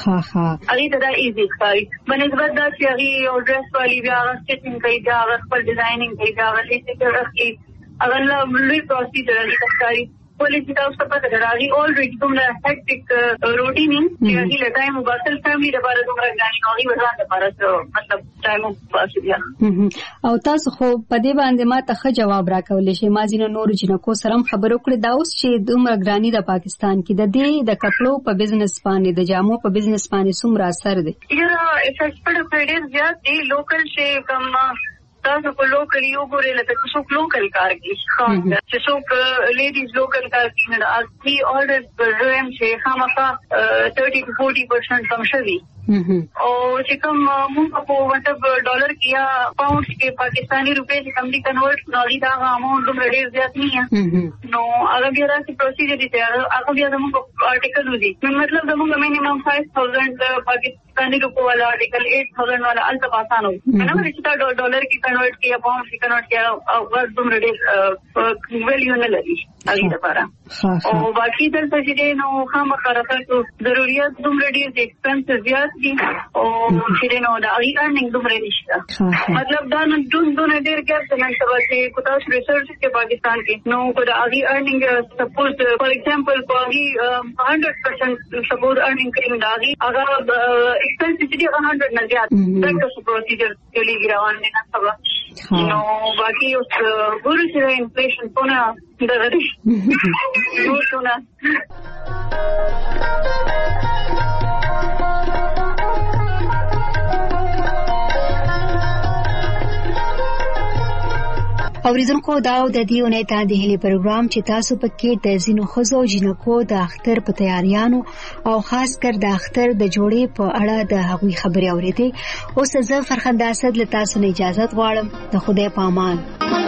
هغه ته دا ایزی ښکاري بنسبت دا چې هغه او ډریس والی بیا سټیچینګ کوي بیا خپل ډیزاینینګ کوي بیا هغه چې راځي هغه لوی پروسیجر ښکاري پولیس تاسو ته پته راغی اولریډي کومه هیکټیک روټینینګ چې هغه له ټایم وباسل فیملی لپاره دومره غاڼې نوې وزن لپاره مطلب ټایم وباسل او تاسو خو په دې باندې ما ته جواب راکولې شي ما ځینې نور جنکو سره خبرو کړې دا اوس چې دومره ګرانی د پاکستان کې د دې د کپړو په بزنس باندې د جامو په بزنس باندې څومره اثر دی یاره افیکټ په ډېر زیات دی لوکل شي کم تاسو په لوکل یو ګورې لکه څوک لوکل کار کوي چې څوک لیډیز لوکل کار کوي نو اصلي اورډر زم چې خامخا 30 to 40% کم شوی او چې کوم موږ په مطلب ډالر کې یا پاونډ کې پاکستانی روپے چې کم دي کنورټ نوري دا اماونټ دومره ډیر زیات نه ہے نو هغه بیا راځي پروسیجر دي هغه بیا موږ آرټیکل ودی مطلب موږ مینیمم 5000 پاکستانی روپے والا آرټیکل 8000 والا الته پاسانو نو چې دا ډالر کې کنورټ کې یا پاونډ کې کنورټ کې او دومره ډیر ویلیو نه لري هغه لپاره او باقي دلته چې نو خامخا راځو ضرورت دومره ډیر ایکسپنسیو زیات دي او چې نو دا ارننګ دومره نشته مطلب دا نن دونه ډیر ګرځي نن سبا چې کوتاه ریسرچ کې پاکستان کې نو کو دا ارننګ سپوز فار ایگزامپل کوي 100% سپوز ارننګ کوي دا هغه ایکسپنس چې دی 100 نه زیات دا څه پروسیجر کې لګي روان دي نن سبا نو باقي اوس ګورو چې انفلیشن څونه دا غړي نو څونه اوریدونکو دا د دې اونۍ د هلي پروګرام چې تاسو پکې د ځینو ښځو جنکو د اختر په تیاریانو او خاص کر د اختر د جوړې په اړه د هغوی خبرې اورېدې. اوس زه فرخنده اسد له تاسو نه اجازه غواړم. د خدای په امان.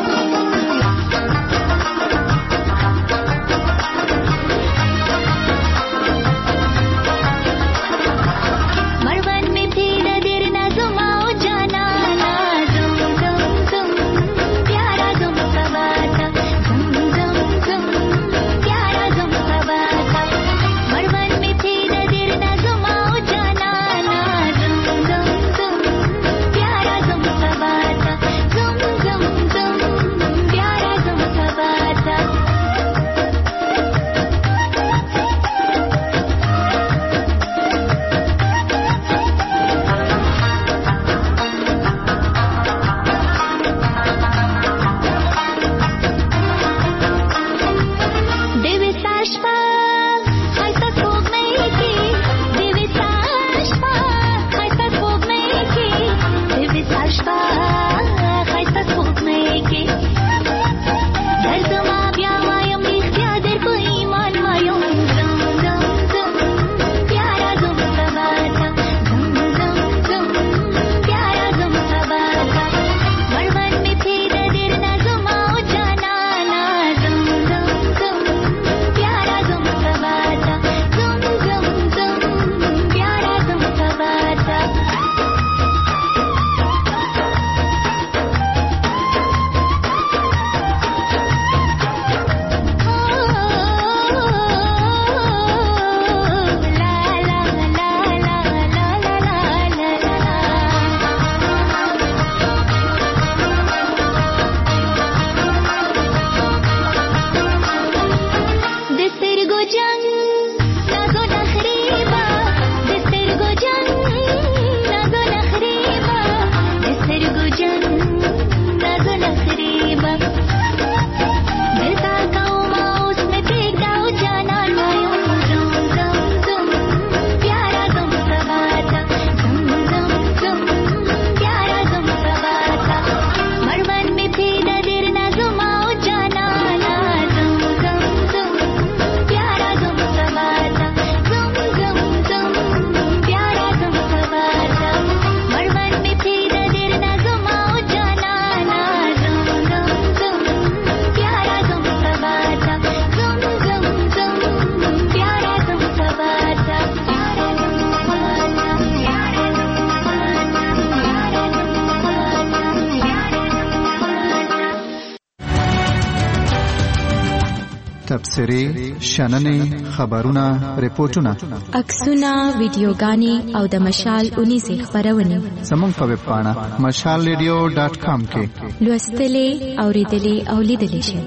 تبصرې، شننې، خبرونه، ریپورتونه، عکسونه، ویډیوګانې او د مشال اونیزې خبرونه زموږ په ویب پاڼه mashalradio.com کې لوستلې، اوریدلې او لیدلې شئ.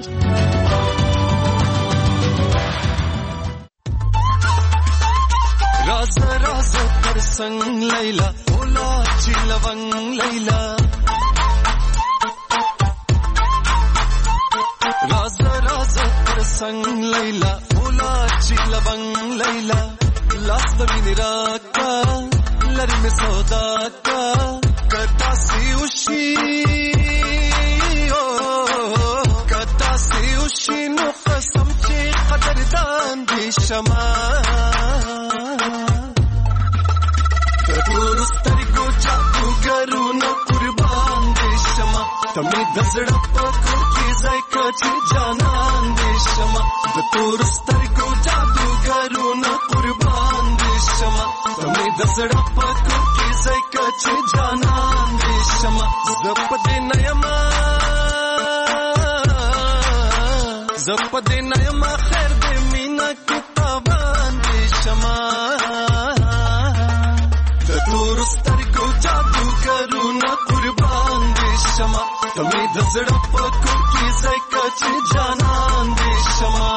راز راز پرسنګ لیلا اولا چلونګ لیلا راز راز پرسنګ لیلا اولا چلونګ لیلا لاس دمینه راکا لری می سودا کا کدا سی وشي او کدا سی وشي نو قسم چې قدردان دي شمع سترګو جادو ګرونه قربان دې شمه تمې د زړه په کور کې ځای کچې جانان دې شمه د تور سترګو جادو ګرونه قربان دې شمه تمې د زړه په کور کې ځای کچې جانان دې شمه زپ دې نېما خیر دې مینا کتابان دې شمه تور سترګو جادو ګرونه قربان دې شمه تمې د زړه په کور کې ځای کچې جانان دې شمه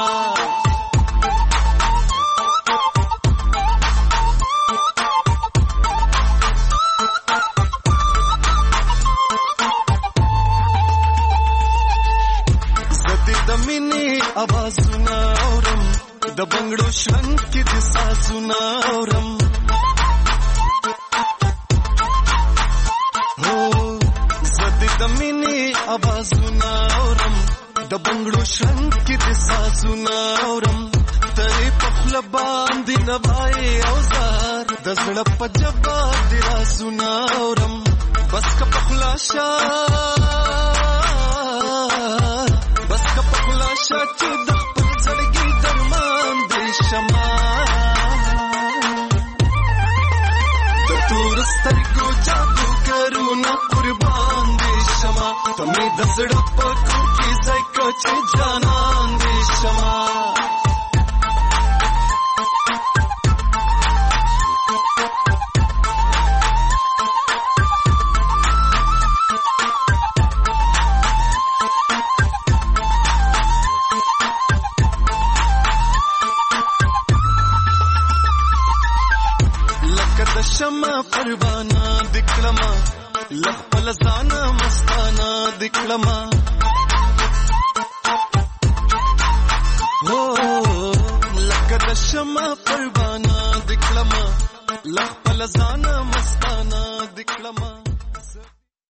زدې د مینې آوازونه اورم د بنګړو شرنګ کې د سازونه اورم زدې د مینې आवाजونه اورم د بنگړو شرنګ کې د سازونه اورم ترې په خپل باندې نبای اوزار د زړه په جبا د رازونه اورم بس کا پخلا شا چې د خپل زړګي درمان دې شما د تور سترګو جادو کرونه قربان دې شما ته مې د زړه په کور کې ځای که چې جانان دې شما شما پروانه دکړما لخپل ځان مستانه دکړما هو لکه د شما پروانه دکړما لخپل ځان مستانه دکړما